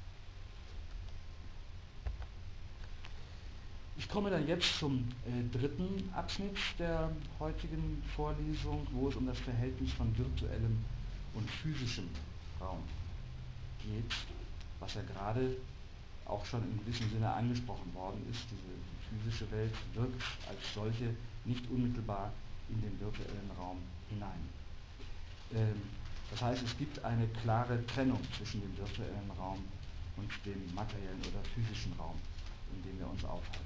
Ich komme dann jetzt zum äh, dritten Abschnitt der heutigen Vorlesung, wo es um das Verhältnis von virtuellem und physischem Raum geht, was ja gerade auch schon in gewissem Sinne angesprochen worden ist. Diese physische Welt wirkt als solche nicht unmittelbar in den virtuellen Raum hinein. Ähm, das heißt, es gibt eine klare Trennung zwischen dem virtuellen Raum und dem materiellen oder physischen Raum, in dem wir uns aufhalten.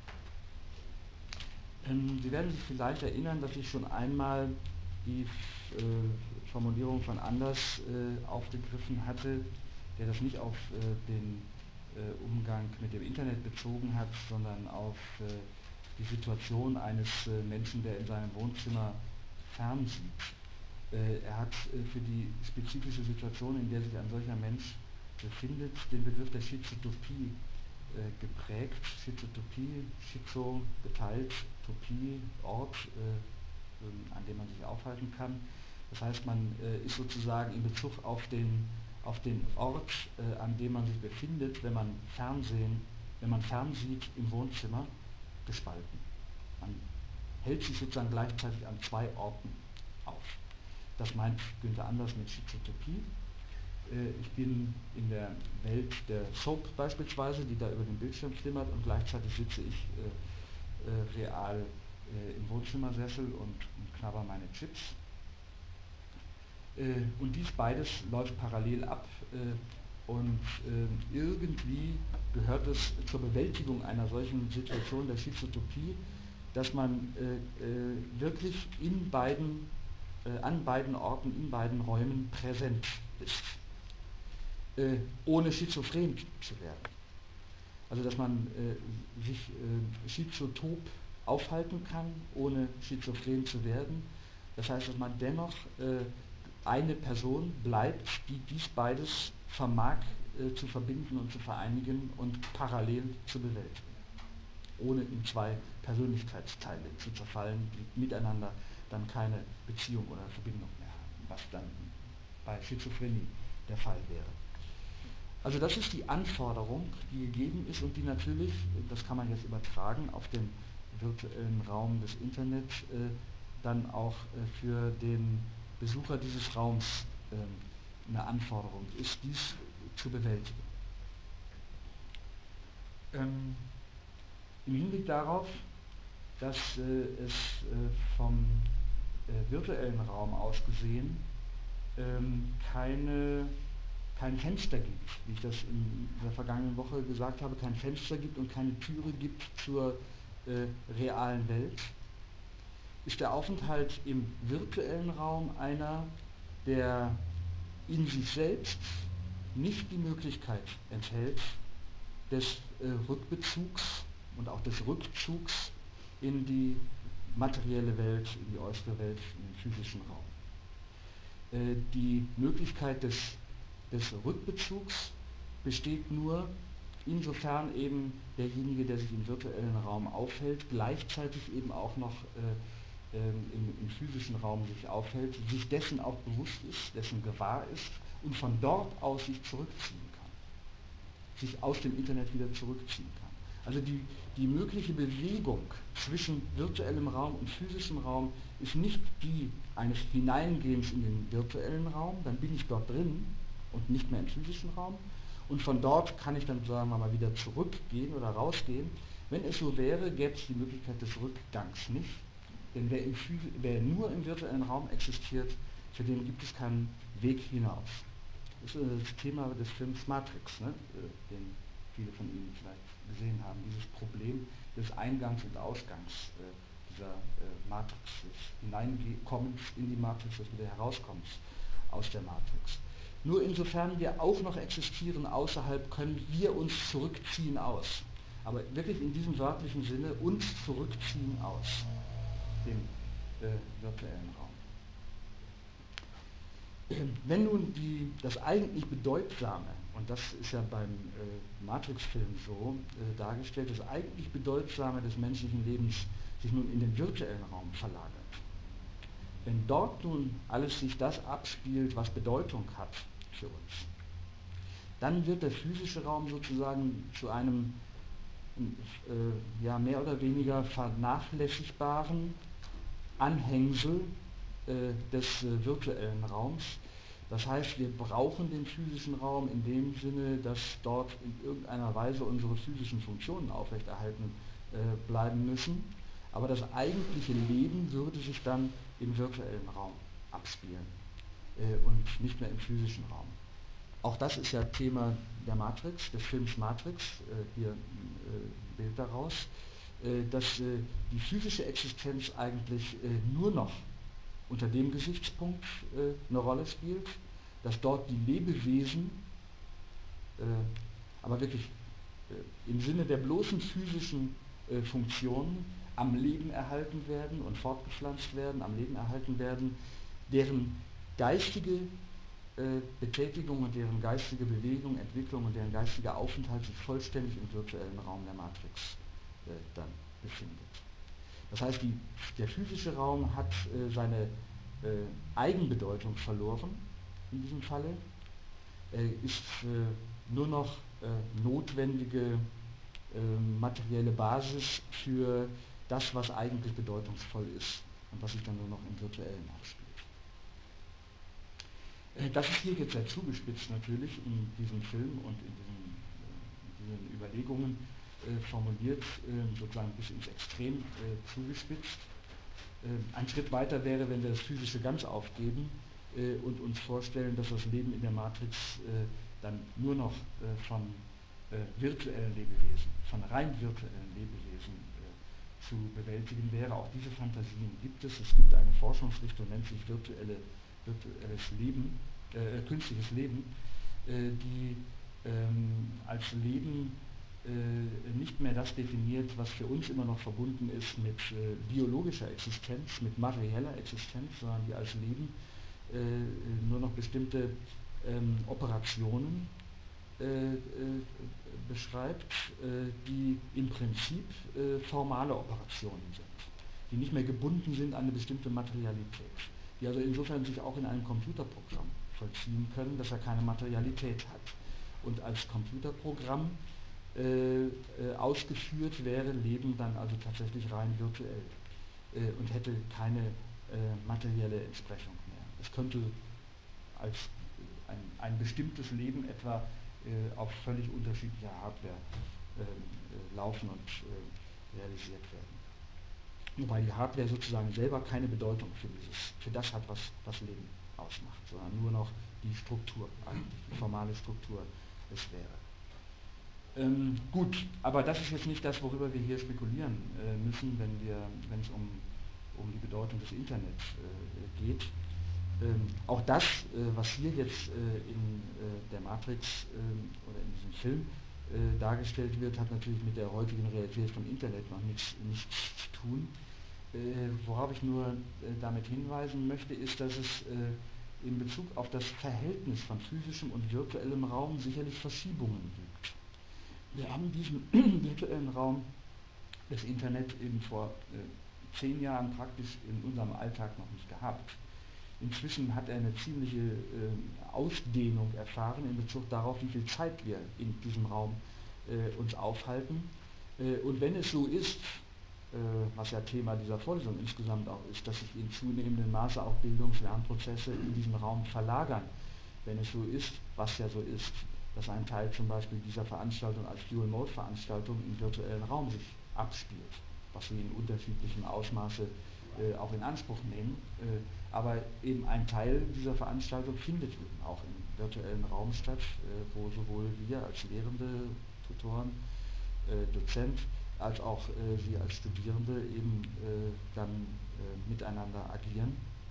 Ähm, Sie werden sich vielleicht erinnern, dass ich schon einmal die äh, Formulierung von Anders äh, aufgegriffen hatte, der das nicht auf äh, den äh, Umgang mit dem Internet bezogen hat, sondern auf äh, die Situation eines äh, Menschen, der in seinem Wohnzimmer fernsieht. Äh, er hat äh, für die spezifische Situation, in der sich ein solcher Mensch befindet, den Begriff der Schizotopie äh, geprägt. Schizotopie, Schizo geteilt, Topie, Ort, äh, ähm, an dem man sich aufhalten kann. Das heißt, man äh, ist sozusagen in Bezug auf den, auf den Ort, äh, an dem man sich befindet, wenn man Fernsehen, wenn man fernsieht im Wohnzimmer, gespalten. Man hält sich sozusagen gleichzeitig an zwei Orten auf. Das meint Günther Anders mit Schizotopie. Äh, ich bin in der Welt der Soap beispielsweise, die da über den Bildschirm flimmert, und gleichzeitig sitze ich äh, äh, real äh, im Wohnzimmersessel und, und knabber meine Chips. Äh, und dies beides läuft parallel ab äh, und äh, irgendwie gehört es zur Bewältigung einer solchen Situation der Schizotopie, dass man äh, äh, wirklich in beiden, äh, an beiden Orten, in beiden Räumen präsent ist, äh, ohne schizophren zu werden. Also dass man äh, sich äh, schizotop aufhalten kann, ohne schizophren zu werden. Das heißt, dass man dennoch äh, eine Person bleibt, die dies beides vermag äh, zu verbinden und zu vereinigen und parallel zu bewältigen, ohne in zwei Persönlichkeitsteile zu zerfallen, die miteinander dann keine Beziehung oder Verbindung mehr haben, was dann bei Schizophrenie der Fall wäre. Also das ist die Anforderung, die gegeben ist und die natürlich, das kann man jetzt übertragen auf den virtuellen Raum des Internet, äh, dann auch äh, für den Besucher dieses Raums äh, eine Anforderung ist, dies zu bewältigen. Ähm, Im Hinblick darauf, dass äh, es äh, vom äh, virtuellen Raum aus gesehen ähm, keine kein Fenster gibt, wie ich das in der vergangenen Woche gesagt habe, kein Fenster gibt und keine Türe gibt zur äh, realen Welt, ist der Aufenthalt im virtuellen Raum einer, der in sich selbst nicht die Möglichkeit enthält des äh, Rückbezugs und auch des Rückzugs in die materielle Welt, in die äußere Welt, in den physischen Raum. Äh, die Möglichkeit des des Rückbezugs besteht nur, insofern eben derjenige, der sich im virtuellen Raum aufhält, gleichzeitig eben auch noch äh, äh, im, im physischen Raum sich aufhält, sich dessen auch bewusst ist, dessen gewahr ist und von dort aus sich zurückziehen kann, sich aus dem Internet wieder zurückziehen kann. Also die, die mögliche Bewegung zwischen virtuellem Raum und physischem Raum ist nicht die eines Hineingehens in den virtuellen Raum, dann bin ich dort drin, und nicht mehr im physischen Raum. Und von dort kann ich dann, sagen wir mal, wieder zurückgehen oder rausgehen. Wenn es so wäre, gäbe es die Möglichkeit des Rückgangs nicht. Denn wer, im, wer nur im virtuellen Raum existiert, für den gibt es keinen Weg hinaus. Das ist das Thema des Films Matrix, ne? Den viele von Ihnen vielleicht gesehen haben. Dieses Problem des Eingangs und Ausgangs dieser Matrix, des Hineinkommens in die Matrix, des wieder Herauskommens aus der Matrix. Nur insofern wir auch noch existieren außerhalb, können wir uns zurückziehen aus. Aber wirklich in diesem wörtlichen Sinne, uns zurückziehen aus dem äh, virtuellen Raum. Wenn nun die, das eigentlich Bedeutsame, und das ist ja beim äh, Matrix-Film so äh, dargestellt, das eigentlich Bedeutsame des menschlichen Lebens sich nun in den virtuellen Raum verlagert. Wenn dort nun alles sich das abspielt, was Bedeutung hat für uns, dann wird der physische Raum sozusagen zu einem äh, ja, mehr oder weniger vernachlässigbaren Anhängsel äh, des äh, virtuellen Raums. Das heißt, wir brauchen den physischen Raum in dem Sinne, dass dort in irgendeiner Weise unsere physischen Funktionen aufrechterhalten äh, bleiben müssen. Aber das eigentliche Leben würde sich dann im virtuellen Raum abspielen äh, und nicht mehr im physischen Raum. Auch das ist ja Thema der Matrix, des Films Matrix, äh, hier ein äh, Bild daraus, äh, dass äh, die physische Existenz eigentlich äh, nur noch unter dem Gesichtspunkt äh, eine Rolle spielt, dass dort die Lebewesen, äh, aber wirklich äh, im Sinne der bloßen physischen äh, Funktionen am Leben erhalten werden und fortgepflanzt werden, am Leben erhalten werden, deren geistige äh, Betätigung und deren geistige Bewegung, Entwicklung und deren geistiger Aufenthalt sich vollständig im virtuellen Raum der Matrix äh, dann befindet. Das heißt, die, der physische Raum hat äh, seine äh, Eigenbedeutung verloren in diesem Falle, äh, ist äh, nur noch äh, notwendige äh, materielle Basis für das, was eigentlich bedeutungsvoll ist und was sich dann nur noch im Virtuellen abspielt. Äh, das ist hier jetzt sehr zugespitzt natürlich in diesem Film und in diesen, äh, in diesen Überlegungen äh, formuliert, äh, sozusagen bis ins Extrem äh, zugespitzt. Ein Schritt weiter wäre, wenn wir das Physische ganz aufgeben äh, und uns vorstellen, dass das Leben in der Matrix äh, dann nur noch äh, von äh, virtuellen Lebewesen, von rein virtuellen Lebewesen äh, zu bewältigen wäre. Auch diese Fantasien gibt es. Es gibt eine Forschungsrichtung, nennt sich virtuelle, virtuelles Leben, äh, künstliches Leben, äh, die ähm, als Leben nicht mehr das definiert, was für uns immer noch verbunden ist mit äh, biologischer Existenz, mit materieller Existenz, sondern die als Leben äh, nur noch bestimmte ähm, Operationen äh, äh, beschreibt, äh, die im Prinzip äh, formale Operationen sind, die nicht mehr gebunden sind an eine bestimmte Materialität, die also insofern sich auch in einem Computerprogramm vollziehen können, dass er keine Materialität hat. Und als Computerprogramm Äh, äh, ausgeführt wäre Leben dann also tatsächlich rein virtuell äh, und hätte keine äh, materielle Entsprechung mehr. Es könnte als ein, ein bestimmtes Leben etwa äh, auf völlig unterschiedlicher Hardware äh, äh, laufen und äh, realisiert werden. Wobei die Hardware sozusagen selber keine Bedeutung für, dieses, für das hat, was das Leben ausmacht, sondern nur noch die Struktur, eigentlich die formale Struktur es wäre. Ähm, gut, aber das ist jetzt nicht das, worüber wir hier spekulieren äh, müssen, wenn wir, wenn es um, um die Bedeutung des Internets äh, geht. Ähm, auch das, äh, was hier jetzt äh, in äh, der Matrix äh, oder in diesem Film äh, dargestellt wird, hat natürlich mit der heutigen Realität vom Internet noch nichts, nichts zu tun. Äh, worauf ich nur äh, damit hinweisen möchte, ist, dass es äh, in Bezug auf das Verhältnis von physischem und virtuellem Raum sicherlich Verschiebungen gibt. Wir haben diesen virtuellen Raum des Internet eben vor äh, zehn Jahren praktisch in unserem Alltag noch nicht gehabt. Inzwischen hat er eine ziemliche äh, Ausdehnung erfahren in Bezug darauf, wie viel Zeit wir in diesem Raum äh, uns aufhalten. Äh, und wenn es so ist, äh, was ja Thema dieser Vorlesung insgesamt auch ist, dass sich in zunehmendem Maße auch Bildungs- und Lernprozesse in diesen Raum verlagern, wenn es so ist, was ja so ist, dass ein Teil zum Beispiel dieser Veranstaltung als Dual-Mode-Veranstaltung im virtuellen Raum sich abspielt, was wir in unterschiedlichem Ausmaße äh, auch in Anspruch nehmen. Äh, aber eben ein Teil dieser Veranstaltung findet eben auch im virtuellen Raum statt, äh, wo sowohl wir als Lehrende, Tutoren, äh, Dozent, als auch äh, Sie als Studierende eben äh, dann äh, miteinander agieren.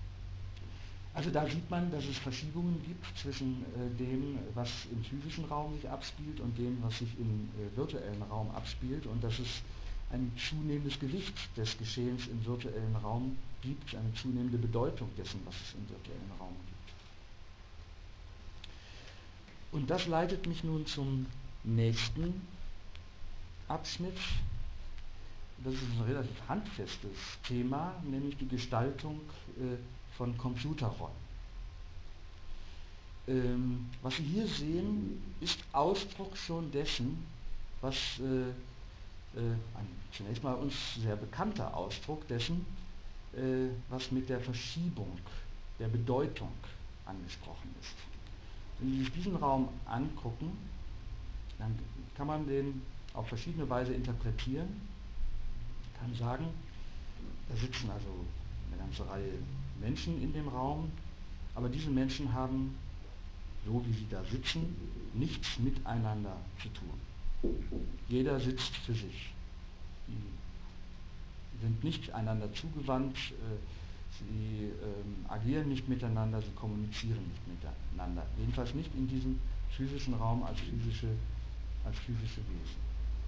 Also da sieht man, dass es Verschiebungen gibt zwischen äh, dem, was im physischen Raum sich abspielt und dem, was sich im äh, virtuellen Raum abspielt und dass es ein zunehmendes Gewicht des Geschehens im virtuellen Raum gibt, eine zunehmende Bedeutung dessen, was es im virtuellen Raum gibt. Und das leitet mich nun zum nächsten Abschnitt. Das ist ein relativ handfestes Thema, nämlich die Gestaltung äh, von Computerräumen. Ähm, was Sie hier sehen, ist Ausdruck schon dessen, was äh, äh, ein zunächst mal uns sehr bekannter Ausdruck dessen, äh, was mit der Verschiebung der Bedeutung angesprochen ist. Wenn Sie sich diesen Raum angucken, dann kann man den auf verschiedene Weise interpretieren. Man kann sagen, da sitzen also eine ganze Reihe Menschen in dem Raum, aber diese Menschen haben, so wie sie da sitzen, nichts miteinander zu tun. Jeder sitzt für sich. Die sind nicht einander zugewandt, sie ähm, agieren nicht miteinander, sie kommunizieren nicht miteinander. Jedenfalls nicht in diesem physischen Raum als physische, als physische Wesen.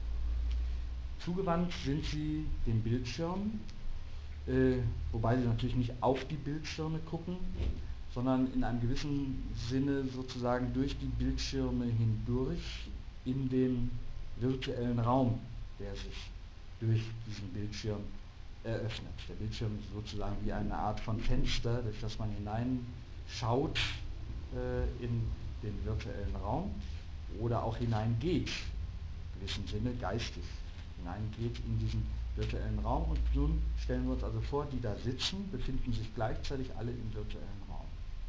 Zugewandt sind sie dem Bildschirm, äh, wobei sie natürlich nicht auf die Bildschirme gucken, sondern in einem gewissen Sinne sozusagen durch die Bildschirme hindurch in den virtuellen Raum, der sich durch diesen Bildschirm eröffnet. Der Bildschirm ist sozusagen wie eine Art von Fenster, durch das man hineinschaut äh, in den virtuellen Raum oder auch hineingeht, in gewissem Sinne geistig hineingeht in diesen virtuellen Raum. Und nun stellen wir uns also vor, die da sitzen, befinden sich gleichzeitig alle im virtuellen Raum.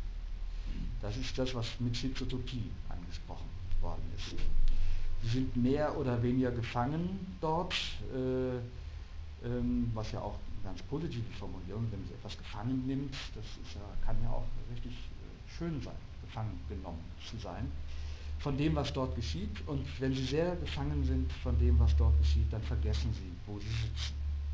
Das ist das, was mit Schizotopie angesprochen worden ist. Sie sind mehr oder weniger gefangen dort, äh, ähm, was ja auch eine ganz positive Formulierung, wenn sie etwas gefangen nimmt, das ist ja, kann ja auch richtig äh, schön sein, gefangen genommen zu sein von dem, was dort geschieht. Und wenn sie sehr gefangen sind von dem, was dort geschieht, dann vergessen sie, wo sie sitzen.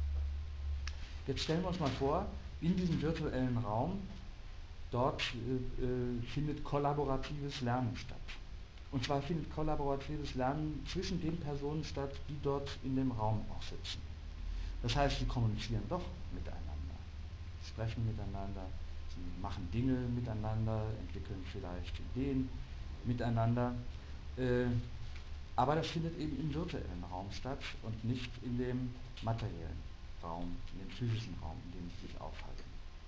Jetzt stellen wir uns mal vor, in diesem virtuellen Raum, dort äh, äh, findet kollaboratives Lernen statt. Und zwar findet kollaboratives Lernen zwischen den Personen statt, die dort in dem Raum auch sitzen. Das heißt, sie kommunizieren doch miteinander, sprechen miteinander, sie machen Dinge miteinander, entwickeln vielleicht Ideen miteinander. Äh, aber das findet eben im virtuellen Raum statt und nicht in dem materiellen Raum, in dem physischen Raum, in dem sie sich aufhalten.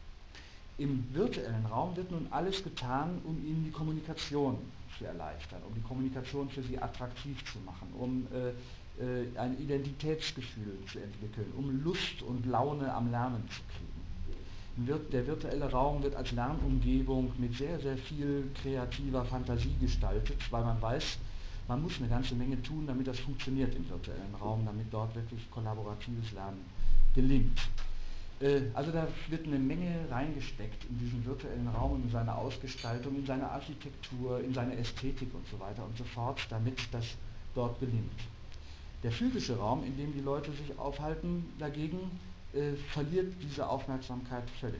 Im virtuellen Raum wird nun alles getan, um ihnen die Kommunikation zu erleichtern, um die Kommunikation für sie attraktiv zu machen, um äh, äh, ein Identitätsgefühl zu entwickeln, um Lust und Laune am Lernen zu kriegen. Der virtuelle Raum wird als Lernumgebung mit sehr, sehr viel kreativer Fantasie gestaltet, weil man weiß, man muss eine ganze Menge tun, damit das funktioniert im virtuellen Raum, damit dort wirklich kollaboratives Lernen gelingt. Also da wird eine Menge reingesteckt in diesen virtuellen Raum und in seine Ausgestaltung, in seine Architektur, in seine Ästhetik und so weiter und so fort, damit das dort gelingt. Der physische Raum, in dem die Leute sich aufhalten, dagegen äh, verliert diese Aufmerksamkeit völlig.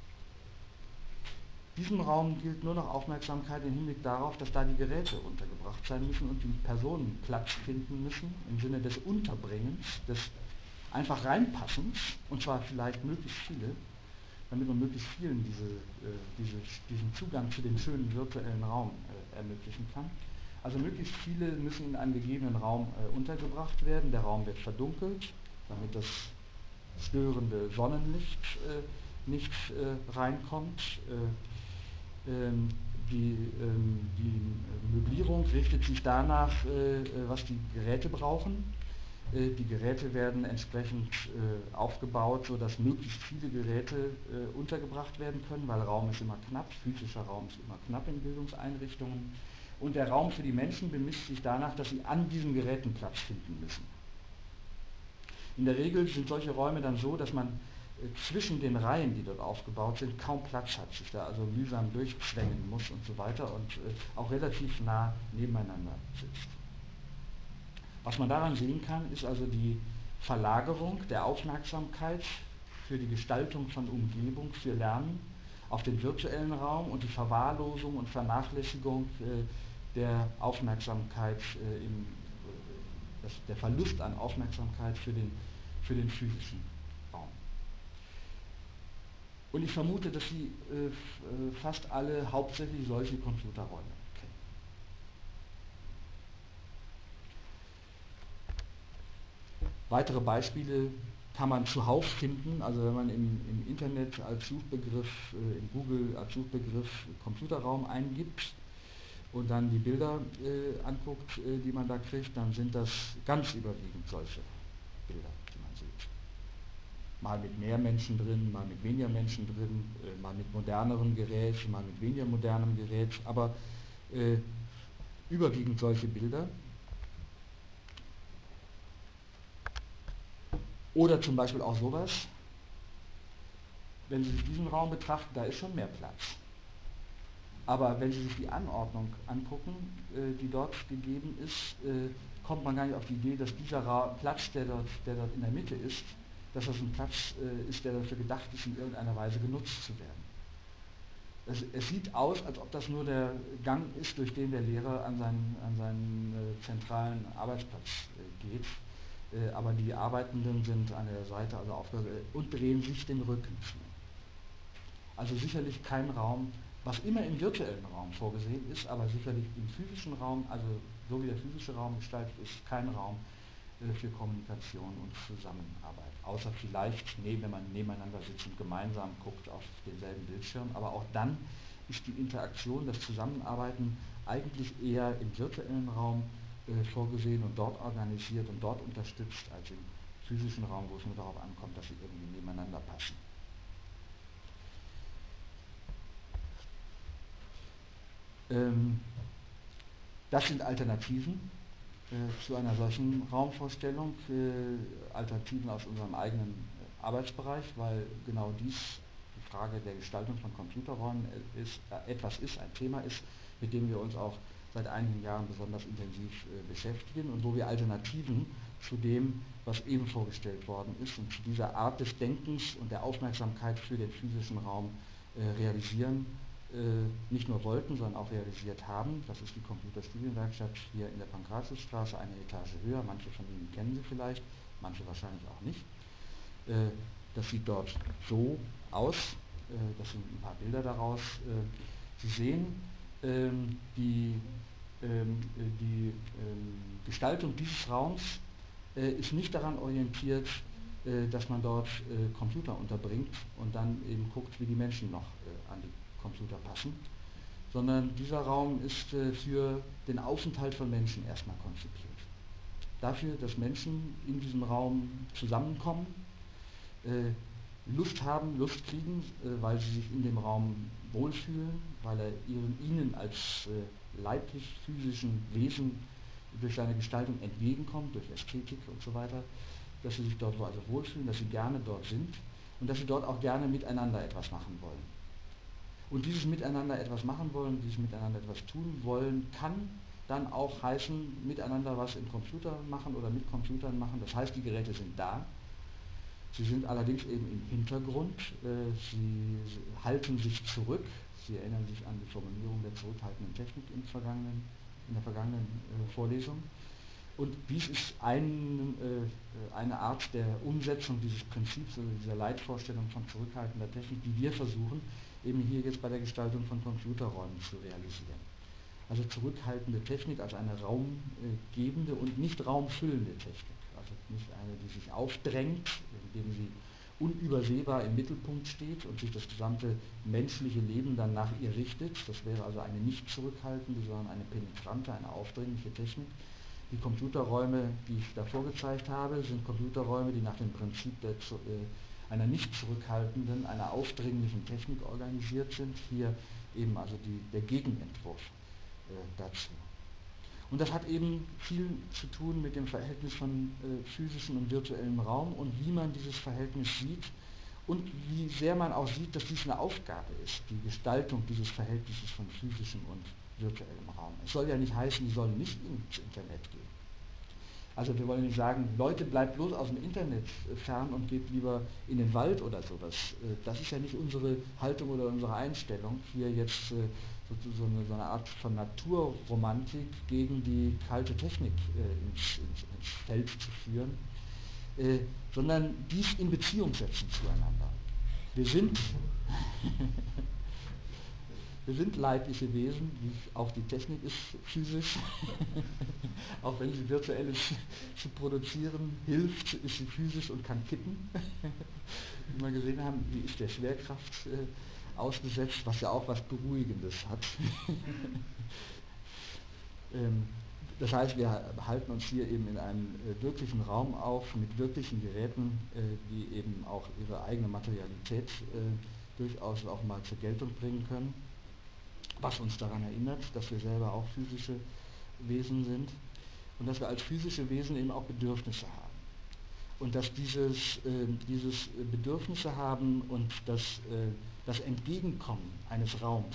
Diesem Raum gilt nur noch Aufmerksamkeit im Hinblick darauf, dass da die Geräte untergebracht sein müssen und die Personen Platz finden müssen, im Sinne des Unterbringens, des einfach Reinpassens, und zwar vielleicht möglichst viele, damit man möglichst vielen diese, äh, diese, diesen Zugang zu dem schönen virtuellen Raum äh, ermöglichen kann. Also möglichst viele müssen in einem gegebenen Raum äh, untergebracht werden. Der Raum wird verdunkelt, damit das störende Sonnenlicht äh, nicht äh, reinkommt. Äh, ähm, die, ähm, die Möblierung richtet sich danach, äh, was die Geräte brauchen. Äh, die Geräte werden entsprechend äh, aufgebaut, sodass möglichst viele Geräte äh, untergebracht werden können, weil Raum ist immer knapp, physischer Raum ist immer knapp in Bildungseinrichtungen. Und der Raum für die Menschen bemisst sich danach, dass sie an diesen Geräten Platz finden müssen. In der Regel sind solche Räume dann so, dass man äh, zwischen den Reihen, die dort aufgebaut sind, kaum Platz hat, sich da also mühsam durchzwängen muss und so weiter und äh, auch relativ nah nebeneinander sitzt. Was man daran sehen kann, ist also die Verlagerung der Aufmerksamkeit für die Gestaltung von Umgebung, für Lernen auf den virtuellen Raum und die Verwahrlosung und Vernachlässigung äh, der Aufmerksamkeit, äh, im, das, der Verlust an Aufmerksamkeit für den, für den physischen Raum. Und ich vermute, dass Sie äh, fast alle hauptsächlich solche Computerräume kennen. Weitere Beispiele kann man zuhauf finden, also wenn man im, im Internet als Suchbegriff, äh, in Google als Suchbegriff Computerraum eingibt und dann die Bilder äh, anguckt, äh, die man da kriegt, dann sind das ganz überwiegend solche Bilder, die man sieht. Mal mit mehr Menschen drin, mal mit weniger Menschen drin, äh, mal mit modernerem Gerät, mal mit weniger modernem Gerät, aber äh, überwiegend solche Bilder. Oder zum Beispiel auch sowas, wenn Sie sich diesen Raum betrachten, da ist schon mehr Platz. Aber wenn Sie sich die Anordnung angucken, äh, die dort gegeben ist, äh, kommt man gar nicht auf die Idee, dass dieser Ra Platz, der dort, der dort in der Mitte ist, dass das ein Platz äh, ist, der dafür gedacht ist, in irgendeiner Weise genutzt zu werden. Es, es sieht aus, als ob das nur der Gang ist, durch den der Lehrer an seinen, an seinen äh, zentralen Arbeitsplatz äh, geht. Äh, aber die Arbeitenden sind an der Seite also aufgehört und drehen sich den Rücken zu. Also sicherlich kein Raum, was immer im virtuellen Raum vorgesehen ist, aber sicherlich im physischen Raum, also so wie der physische Raum gestaltet ist, kein Raum äh, für Kommunikation und Zusammenarbeit. Außer vielleicht, nee, wenn man nebeneinander sitzt und gemeinsam guckt auf denselben Bildschirm, aber auch dann ist die Interaktion, das Zusammenarbeiten eigentlich eher im virtuellen Raum äh, vorgesehen und dort organisiert und dort unterstützt, als im physischen Raum, wo es nur darauf ankommt, dass sie irgendwie nebeneinander passen. Ähm, das sind Alternativen äh, zu einer solchen Raumvorstellung, äh, Alternativen aus unserem eigenen äh, Arbeitsbereich, weil genau dies die Frage der Gestaltung von Computerräumen ist, äh, etwas ist, ein Thema ist, mit dem wir uns auch seit einigen Jahren besonders intensiv äh, beschäftigen und wo wir Alternativen zu dem, was eben vorgestellt worden ist und zu dieser Art des Denkens und der Aufmerksamkeit für den physischen Raum äh, realisieren, äh, nicht nur wollten, sondern auch realisiert haben. Das ist die Computerstudienwerkstatt hier in der Pankratiusstraße, eine Etage höher. Manche von Ihnen kennen sie vielleicht, manche wahrscheinlich auch nicht. Äh, das sieht dort so aus. Äh, das sind ein paar Bilder daraus. Äh, Sie sehen, ähm, die, ähm, die ähm, Gestaltung dieses Raums äh, ist nicht daran orientiert, äh, dass man dort äh, Computer unterbringt und dann eben guckt, wie die Menschen noch äh, an die Computer passen, sondern dieser Raum ist äh, für den Aufenthalt von Menschen erstmal konzipiert. Dafür, dass Menschen in diesem Raum zusammenkommen, äh, Lust haben, Lust kriegen, äh, weil sie sich in dem Raum wohlfühlen, weil er ihren, ihnen als äh, leiblich-physischen Wesen durch seine Gestaltung entgegenkommt, durch Ästhetik und so weiter, dass sie sich dort also wohlfühlen, dass sie gerne dort sind und dass sie dort auch gerne miteinander etwas machen wollen. Und dieses Miteinander etwas machen wollen, dieses Miteinander etwas tun wollen, kann dann auch heißen, miteinander was im Computer machen oder mit Computern machen. Das heißt, die Geräte sind da. Sie sind allerdings eben im Hintergrund. Äh, sie halten sich zurück. Sie erinnern sich an die Formulierung der zurückhaltenden Technik im vergangenen, in der vergangenen äh, Vorlesung. Und dies ist ein, äh, eine Art der Umsetzung dieses Prinzips oder dieser Leitvorstellung von zurückhaltender Technik, die wir versuchen, eben hier jetzt bei der Gestaltung von Computerräumen zu realisieren. Also zurückhaltende Technik als eine raumgebende und nicht raumfüllende Technik. Also nicht eine, die sich aufdrängt, indem sie unübersehbar im Mittelpunkt steht und sich das gesamte menschliche Leben dann nach ihr richtet. Das wäre also eine nicht zurückhaltende, sondern eine penetrante, eine aufdringliche Technik. Die Computerräume, die ich davor gezeigt habe, sind Computerräume, die nach dem Prinzip der, äh, einer nicht zurückhaltenden, einer aufdringlichen Technik organisiert sind. Hier eben also die, der Gegenentwurf äh, dazu. Und das hat eben viel zu tun mit dem Verhältnis von äh, physischem und virtuellem Raum und wie man dieses Verhältnis sieht und wie sehr man auch sieht, dass dies eine Aufgabe ist, die Gestaltung dieses Verhältnisses von physischem und virtuellem Raum. Es soll ja nicht heißen, die sollen nicht ins Internet gehen. Also wir wollen nicht sagen, Leute, bleibt bloß aus dem Internet fern und geht lieber in den Wald oder sowas. Das ist ja nicht unsere Haltung oder unsere Einstellung, hier jetzt so eine, so eine Art von Naturromantik gegen die kalte Technik ins, ins, ins Feld zu führen, sondern dies in Beziehung setzen zueinander. Wir sind Wir sind leibliche Wesen, wie auch die Technik ist physisch. Auch wenn sie virtuelles zu produzieren hilft, ist sie physisch und kann kippen. Wie wir gesehen haben, die ist der Schwerkraft äh, ausgesetzt, was ja auch was Beruhigendes hat. ähm, das heißt, wir halten uns hier eben in einem äh, wirklichen Raum auf, mit wirklichen Geräten, äh, die eben auch ihre eigene Materialität äh, durchaus auch mal zur Geltung bringen können, was uns daran erinnert, dass wir selber auch physische Wesen sind und dass wir als physische Wesen eben auch Bedürfnisse haben. Und dass dieses, äh, dieses Bedürfnisse haben und das, äh, das Entgegenkommen eines Raums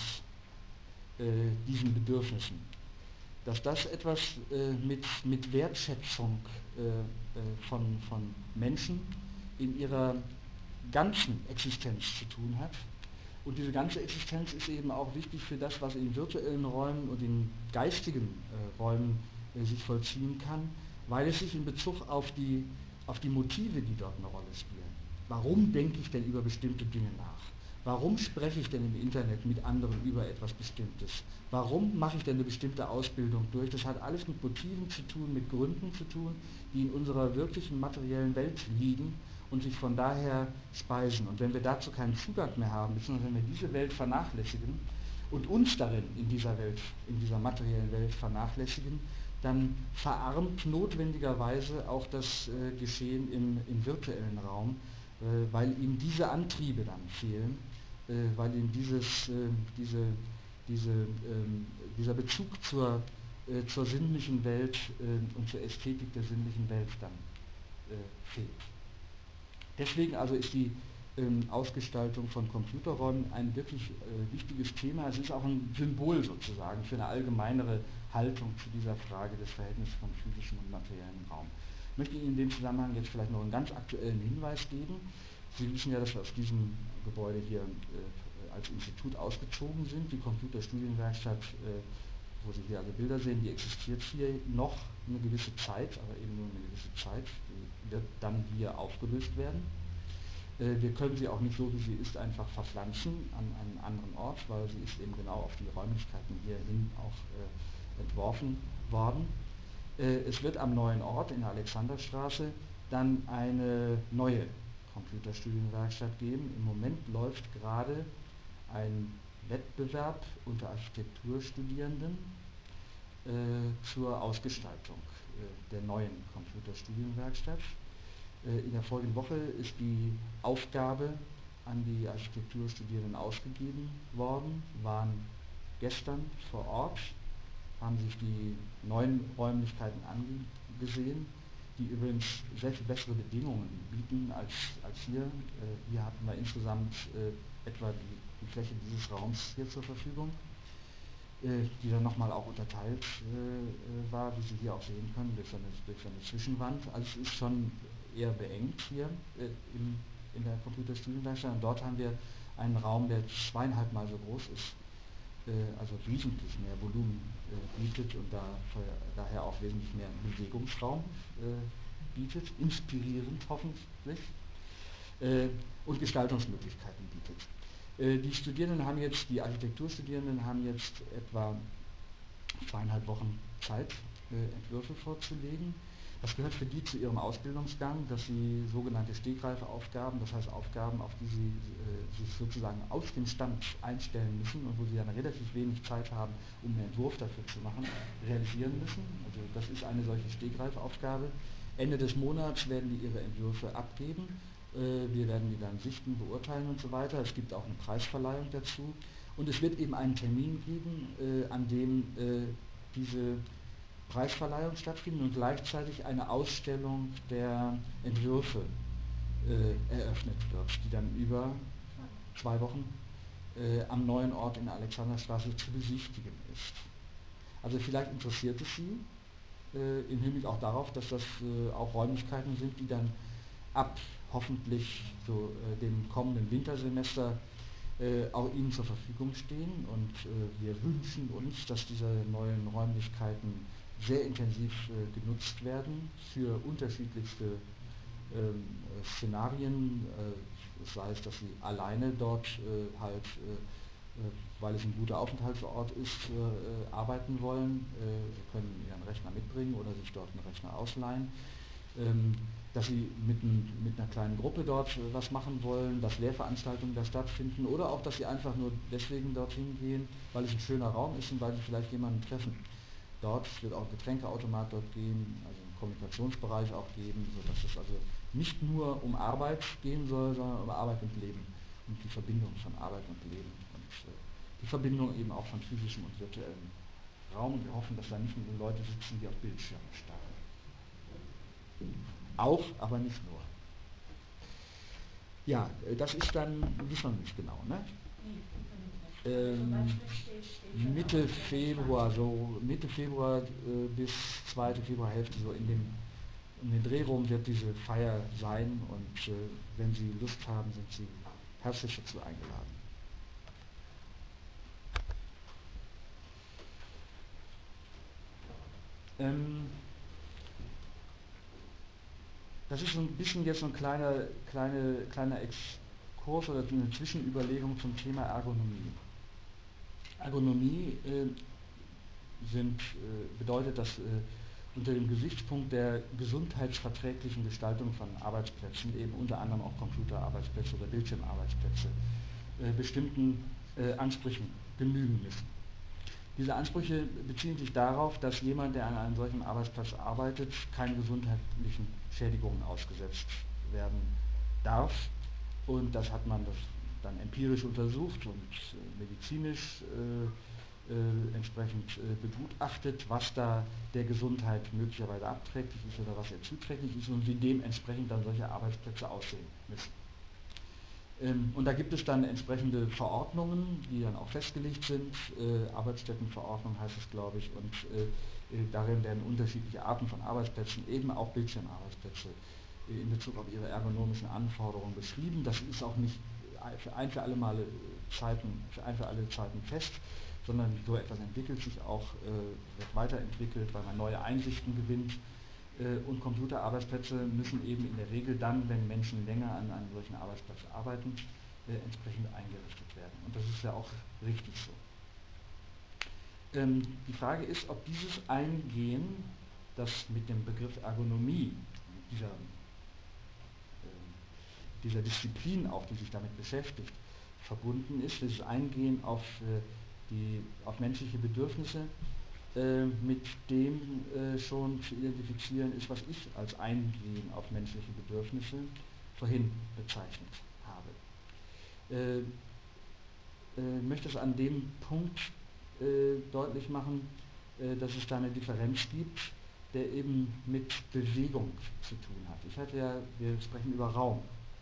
äh, diesen Bedürfnissen, dass das etwas äh, mit, mit Wertschätzung äh, äh, von, von Menschen in ihrer ganzen Existenz zu tun hat. Und diese ganze Existenz ist eben auch wichtig für das, was in virtuellen Räumen und in geistigen äh, Räumen äh, sich vollziehen kann, weil es sich in Bezug auf die, auf die Motive, die dort eine Rolle spielen. Warum denke ich denn über bestimmte Dinge nach? Warum spreche ich denn im Internet mit anderen über etwas Bestimmtes? Warum mache ich denn eine bestimmte Ausbildung durch? Das hat alles mit Motiven zu tun, mit Gründen zu tun, die in unserer wirklichen materiellen Welt liegen und sich von daher speisen. Und wenn wir dazu keinen Zugang mehr haben, beziehungsweise wenn wir diese Welt vernachlässigen und uns darin in dieser Welt, in dieser materiellen Welt vernachlässigen, dann verarmt notwendigerweise auch das äh, Geschehen im, im virtuellen Raum, äh, weil ihm diese Antriebe dann fehlen, äh, weil ihm dieses, äh, diese, diese, ähm, dieser Bezug zur, äh, zur sinnlichen Welt äh, und zur Ästhetik der sinnlichen Welt dann äh, fehlt. Deswegen also ist die ähm, Ausgestaltung von Computerräumen ein wirklich äh, wichtiges Thema. Es ist auch ein Symbol sozusagen für eine allgemeinere Haltung zu dieser Frage des Verhältnisses von physischem und materiellem Raum. Ich möchte Ihnen in dem Zusammenhang jetzt vielleicht noch einen ganz aktuellen Hinweis geben. Sie wissen ja, dass wir aus diesem Gebäude hier äh, als Institut ausgezogen sind. Die Computerstudienwerkstatt, äh, wo Sie hier alle Bilder sehen, die existiert hier noch eine gewisse Zeit, aber eben nur eine gewisse Zeit. Die wird dann hier aufgelöst werden. Äh, wir können sie auch nicht so, wie sie ist, einfach verpflanzen an einen anderen Ort, weil sie ist eben genau auf die Räumlichkeiten hierhin auch äh, entworfen worden. Äh, es wird am neuen Ort in der Alexanderstraße dann eine neue Computerstudienwerkstatt geben. Im Moment läuft gerade ein Wettbewerb unter Architekturstudierenden äh, zur Ausgestaltung äh, der neuen Computerstudienwerkstatt. Äh, in der vorigen Woche ist die Aufgabe an die Architekturstudierenden ausgegeben worden, waren gestern vor Ort, haben sich die neuen Räumlichkeiten angesehen, die übrigens sehr viel bessere Bedingungen bieten als, als hier. Äh, hier hatten wir insgesamt äh, etwa die, die Fläche dieses Raums hier zur Verfügung, äh, die dann nochmal auch unterteilt äh, war, wie Sie hier auch sehen können, durch eine, durch eine Zwischenwand. Also es ist schon eher beengt hier äh, im, in der Computerstudienwerkstatt. Und dort haben wir einen Raum, der zweieinhalb Mal so groß ist, äh, also wesentlich mehr Volumen äh, bietet und da, daher auch wesentlich mehr Bewegungsraum äh, bietet, inspirierend hoffentlich, äh, und Gestaltungsmöglichkeiten bietet. Äh, die Studierenden haben jetzt, die Architekturstudierenden haben jetzt etwa zweieinhalb Wochen Zeit, äh, Entwürfe vorzulegen. Das gehört für die zu ihrem Ausbildungsgang, dass sie sogenannte Stegreifeaufgaben, das heißt Aufgaben, auf die sie äh, sich sozusagen aus dem Stand einstellen müssen und wo sie dann relativ wenig Zeit haben, um einen Entwurf dafür zu machen, realisieren müssen. Also das ist eine solche Stegreifeaufgabe. Ende des Monats werden die ihre Entwürfe abgeben. Äh, wir werden die dann sichten, beurteilen und so weiter. Es gibt auch eine Preisverleihung dazu. Und es wird eben einen Termin geben, äh, an dem äh, diese Preisverleihung stattfindet und gleichzeitig eine Ausstellung der Entwürfe äh, eröffnet wird, die dann über zwei Wochen äh, am neuen Ort in der Alexanderstraße zu besichtigen ist. Also vielleicht interessiert es Sie äh, im Hinblick auch darauf, dass das äh, auch Räumlichkeiten sind, die dann ab hoffentlich so äh, dem kommenden Wintersemester äh, auch Ihnen zur Verfügung stehen. Und äh, wir wünschen uns, dass diese neuen Räumlichkeiten sehr intensiv äh, genutzt werden für unterschiedlichste ähm, Szenarien, äh, sei es, dass Sie alleine dort äh, halt weil es ein guter Aufenthaltsort ist, äh, arbeiten wollen. Äh, sie können ihren Rechner mitbringen oder sich dort einen Rechner ausleihen. Ähm, dass sie mit, ein, mit einer kleinen Gruppe dort was machen wollen, dass Lehrveranstaltungen da stattfinden oder auch, dass sie einfach nur deswegen dorthin gehen, weil es ein schöner Raum ist und weil sie vielleicht jemanden treffen. Dort wird auch ein Getränkeautomat dort geben, also einen Kommunikationsbereich auch geben, sodass es also nicht nur um Arbeit gehen soll, sondern um Arbeit und Leben und die Verbindung von Arbeit und Leben und äh, die Verbindung eben auch von physischem und virtuellem Raum. Und wir hoffen, dass da nicht nur Leute sitzen, die auf Bildschirme starren. Auch, aber nicht nur. Ja, das ist dann, wissen wir nicht genau, ne? Ähm, Mitte Februar, so Mitte Februar äh, bis zweite Februarhälfte, so in dem, in den Dreh rum wird diese Feier sein und äh, wenn Sie Lust haben, sind Sie herzlich dazu eingeladen. Ähm, das ist so ein bisschen jetzt so ein kleiner, kleine, kleiner Exkurs oder eine Zwischenüberlegung zum Thema Ergonomie. Ergonomie äh, sind, äh, bedeutet, dass äh, unter dem Gesichtspunkt der gesundheitsverträglichen Gestaltung von Arbeitsplätzen, eben unter anderem auch Computerarbeitsplätze oder Bildschirmarbeitsplätze, äh, bestimmten äh, Ansprüchen genügen müssen. Diese Ansprüche beziehen sich darauf, dass jemand, der an einem solchen Arbeitsplatz arbeitet, keinen gesundheitlichen Schädigungen ausgesetzt werden darf. Und das hat man das dann empirisch untersucht und äh, medizinisch äh, äh, entsprechend äh, begutachtet, was da der Gesundheit möglicherweise abträglich ist oder was ihr zuträglich ist und wie dementsprechend dann solche Arbeitsplätze aussehen müssen. Ähm, und da gibt es dann entsprechende Verordnungen, die dann auch festgelegt sind. Äh, Arbeitsstättenverordnung heißt es, glaube ich, und äh, äh, darin werden unterschiedliche Arten von Arbeitsplätzen, eben auch Bildschirmarbeitsplätze, äh, in Bezug auf ihre ergonomischen Anforderungen beschrieben. Das ist auch nicht für ein für alle Male Zeiten, für ein für alle Zeiten fest, sondern so etwas entwickelt sich auch, äh, wird weiterentwickelt, weil man neue Einsichten gewinnt. Und Computerarbeitsplätze müssen eben in der Regel dann, wenn Menschen länger an einem solchen Arbeitsplatz arbeiten, äh, entsprechend eingerichtet werden. Und das ist ja auch richtig so. Ähm, die Frage ist, ob dieses Eingehen, das mit dem Begriff Ergonomie, dieser, äh, dieser Disziplin auch, die sich damit beschäftigt, verbunden ist, dieses Eingehen auf, äh, die, auf menschliche Bedürfnisse, mit dem äh, schon zu identifizieren ist, was ich als Eingehen auf menschliche Bedürfnisse vorhin bezeichnet habe. Äh, äh, möchte es an dem Punkt äh, deutlich machen, äh, dass es da eine Differenz gibt, der eben mit Bewegung zu tun hat. Ich hatte ja, wir sprechen über Raum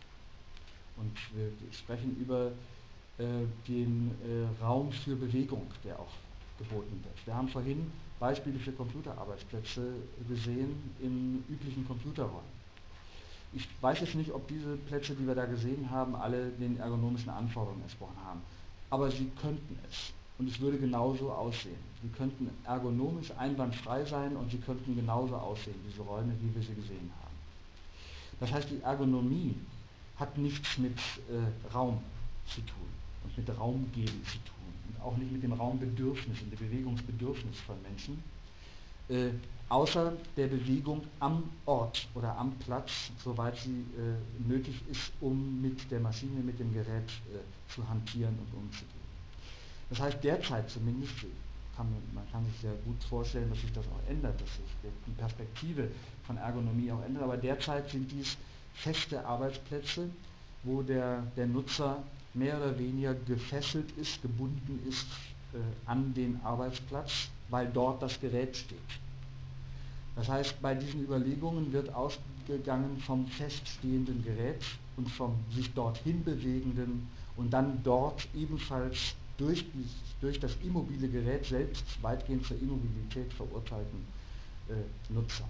und wir sprechen über äh, den äh, Raum für Bewegung, der auch geboten wird. Wir haben vorhin Beispiele für Computerarbeitsplätze gesehen in üblichen Computerräumen. Ich weiß jetzt nicht, ob diese Plätze, die wir da gesehen haben, alle den ergonomischen Anforderungen entsprochen haben. Aber sie könnten es. Und es würde genauso aussehen. Sie könnten ergonomisch einwandfrei sein und sie könnten genauso aussehen, diese Räume, wie wir sie gesehen haben. Das heißt, die Ergonomie hat nichts mit äh, Raum zu tun und mit Raumgeben zu tun und auch nicht mit dem Raumbedürfnis und dem Bewegungsbedürfnis von Menschen, äh, außer der Bewegung am Ort oder am Platz, soweit sie äh, nötig ist, um mit der Maschine, mit dem Gerät äh, zu hantieren und umzugehen. Das heißt, derzeit zumindest, kann man, man kann sich sehr gut vorstellen, dass sich das auch ändert, dass sich die Perspektive von Ergonomie auch ändert, aber derzeit sind dies feste Arbeitsplätze, wo der, der Nutzer mehr oder weniger gefesselt ist, gebunden ist äh, an den Arbeitsplatz, weil dort das Gerät steht. Das heißt, bei diesen Überlegungen wird ausgegangen vom feststehenden Gerät und vom sich dorthin bewegenden und dann dort ebenfalls durch, dies, durch das immobile Gerät selbst weitgehend zur Immobilität verurteilten äh, Nutzer.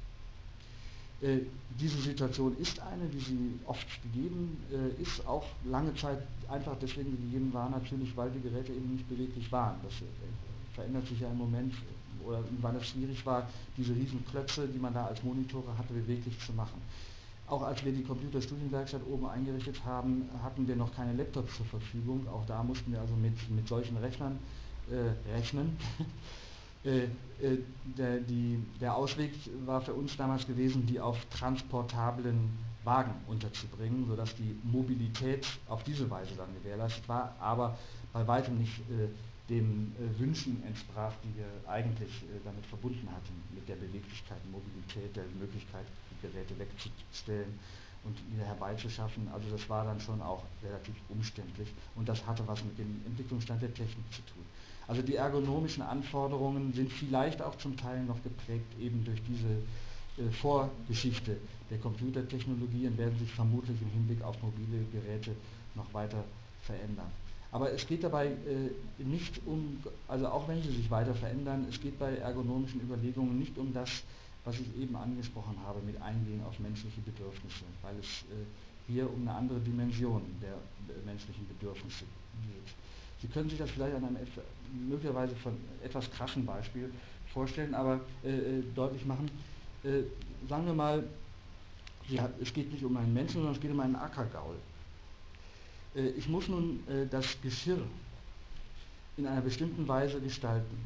Äh, diese Situation ist eine, wie sie oft gegeben äh, ist, auch lange Zeit einfach deswegen gegeben war, natürlich, weil die Geräte eben nicht beweglich waren. Das äh, verändert sich ja im Moment, oder wann es schwierig war, diese riesen Klötze, die man da als Monitore hatte, beweglich zu machen. Auch als wir die Computerstudienwerkstatt oben eingerichtet haben, hatten wir noch keine Laptops zur Verfügung. Auch da mussten wir also mit, mit solchen Rechnern äh, rechnen. äh, äh, der, die, der Ausweg war für uns damals gewesen, die auf transportablen Wagen unterzubringen, sodass die Mobilität auf diese Weise dann gewährleistet war, aber bei weitem nicht äh, den äh, Wünschen entsprach, die wir eigentlich äh, damit verbunden hatten, mit der Beweglichkeit, Mobilität, der Möglichkeit, die Geräte wegzustellen und wieder herbeizuschaffen. Also das war dann schon auch relativ umständlich und das hatte was mit dem Entwicklungsstand der Technik zu tun. Also die ergonomischen Anforderungen sind vielleicht auch zum Teil noch geprägt eben durch diese äh, Vorgeschichte der Computertechnologie und werden sich vermutlich im Hinblick auf mobile Geräte noch weiter verändern. Aber es geht dabei äh, nicht um, also auch wenn sie sich weiter verändern, es geht bei ergonomischen Überlegungen nicht um das, was ich eben angesprochen habe, mit Eingehen auf menschliche Bedürfnisse, weil es äh, hier um eine andere Dimension der äh, menschlichen Bedürfnisse geht. Sie können sich das vielleicht an einem möglicherweise von etwas krassen Beispiel vorstellen, aber äh, deutlich machen. Äh, sagen wir mal, ja, es geht nicht um einen Menschen, sondern es geht um einen Ackergaul. Äh, ich muss nun äh, das Geschirr in einer bestimmten Weise gestalten.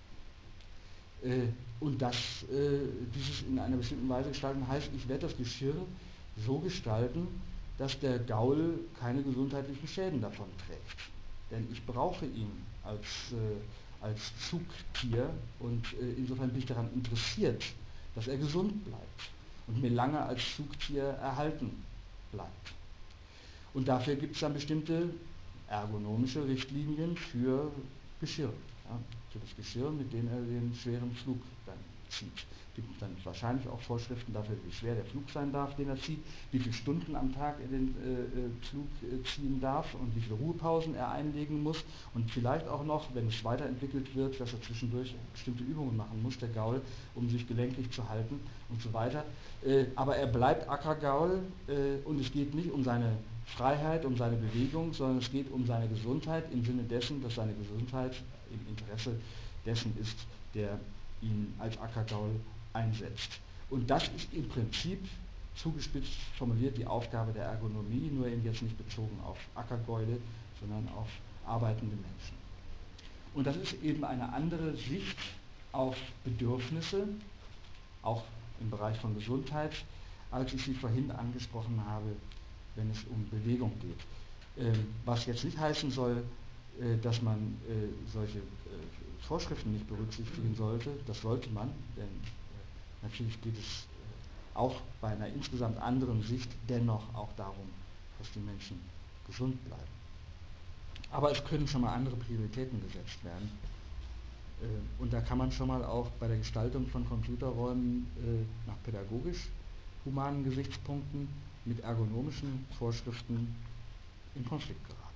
Äh, und das, äh, dieses in einer bestimmten Weise gestalten heißt, ich werde das Geschirr so gestalten, dass der Gaul keine gesundheitlichen Schäden davon trägt. Denn ich brauche ihn als, äh, als Zugtier und äh, insofern bin ich daran interessiert, dass er gesund bleibt und mir lange als Zugtier erhalten bleibt. Und dafür gibt es dann bestimmte ergonomische Richtlinien für Geschirr. Ja, für das Geschirr, mit dem er den schweren Flug dann zieht. Es gibt dann wahrscheinlich auch Vorschriften dafür, wie schwer der Flug sein darf, den er zieht, wie viele Stunden am Tag er den äh, Flug äh, ziehen darf und wie viele Ruhepausen er einlegen muss und vielleicht auch noch, wenn es weiterentwickelt wird, dass er zwischendurch bestimmte Übungen machen muss, der Gaul, um sich gelenkig zu halten und so weiter. Äh, aber er bleibt Ackergaul äh, und es geht nicht um seine Freiheit, um seine Bewegung, sondern es geht um seine Gesundheit im Sinne dessen, dass seine Gesundheit im Interesse dessen ist, der ihn als Ackergaul einsetzt. Und das ist im Prinzip zugespitzt formuliert die Aufgabe der Ergonomie, nur eben jetzt nicht bezogen auf Ackergäule, sondern auf arbeitende Menschen. Und das ist eben eine andere Sicht auf Bedürfnisse, auch im Bereich von Gesundheit, als ich sie vorhin angesprochen habe, wenn es um Bewegung geht. Ähm, was jetzt nicht heißen soll, äh, dass man äh, solche äh, Vorschriften nicht berücksichtigen sollte, das sollte man, denn äh, natürlich geht es äh, auch bei einer insgesamt anderen Sicht dennoch auch darum, dass die Menschen gesund bleiben. Aber es können schon mal andere Prioritäten gesetzt werden. Äh, und da kann man schon mal auch bei der Gestaltung von Computerräumen äh, nach pädagogisch humanen Gesichtspunkten mit ergonomischen Vorschriften in Konflikt geraten.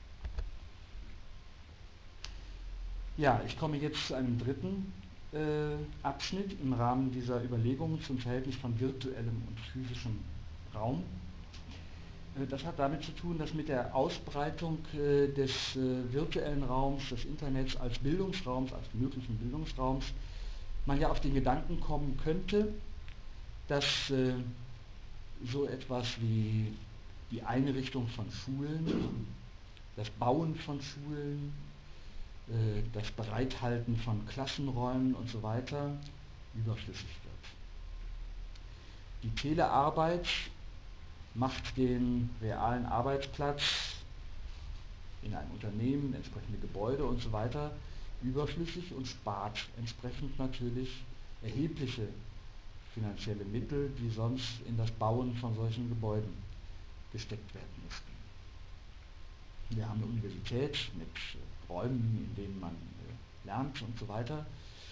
Ja, ich komme jetzt zu einem dritten äh, Abschnitt im Rahmen dieser Überlegungen zum Verhältnis von virtuellem und physischem Raum. Äh, das hat damit zu tun, dass mit der Ausbreitung äh, des äh, virtuellen Raums, des Internets als Bildungsraums, als möglichen Bildungsraums, man ja auf den Gedanken kommen könnte, dass äh, so etwas wie die Einrichtung von Schulen, das Bauen von Schulen, das Bereithalten von Klassenräumen und so weiter überflüssig wird. Die Telearbeit macht den realen Arbeitsplatz in einem Unternehmen, entsprechende Gebäude und so weiter überflüssig und spart entsprechend natürlich erhebliche finanzielle Mittel, die sonst in das Bauen von solchen Gebäuden gesteckt werden müssten. Wir haben eine Universität mit Räumen, in denen man lernt und so weiter.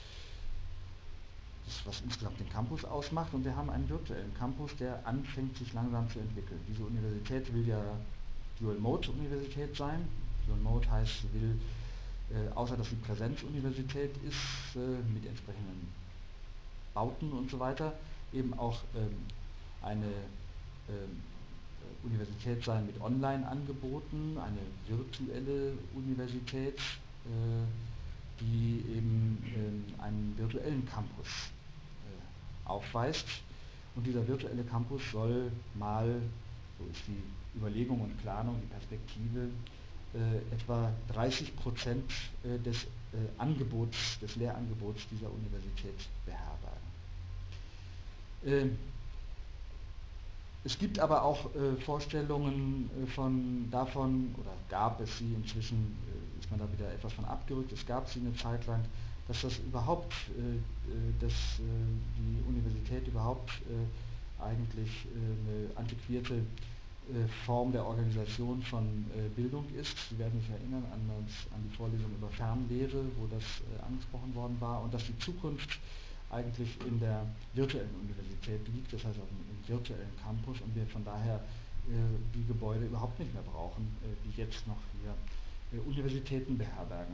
Das ist, was insgesamt den Campus ausmacht, und wir haben einen virtuellen Campus, der anfängt, sich langsam zu entwickeln. Diese Universität will ja Dual-Mode-Universität sein. Dual-Mode heißt, sie will, äh, außer dass sie Präsenzuniversität ist, äh, mit entsprechenden Bauten und so weiter, eben auch ähm, eine ähm, Universität sein mit Online-Angeboten, eine virtuelle Universität, äh, die eben äh, einen virtuellen Campus äh, aufweist. Und dieser virtuelle Campus soll mal, so ist die Überlegung und Planung, die Perspektive, äh, etwa dreißig Prozent äh, des äh, Angebots, des Lehrangebots dieser Universität beherbergen. Äh, Es gibt aber auch äh, Vorstellungen äh, von, davon, oder gab es sie, inzwischen äh, ist man da wieder etwas von abgerückt, es gab sie eine Zeit lang, dass das überhaupt, äh, dass äh, die Universität überhaupt äh, eigentlich äh, eine antiquierte äh, Form der Organisation von äh, Bildung ist. Sie werden sich erinnern an, an die Vorlesung über Fernlehre, wo das äh, angesprochen worden war, und dass die Zukunft eigentlich in der virtuellen Universität liegt, das heißt auf dem, im virtuellen Campus, und wir von daher äh, die Gebäude überhaupt nicht mehr brauchen, äh, die jetzt noch hier äh, Universitäten beherbergen.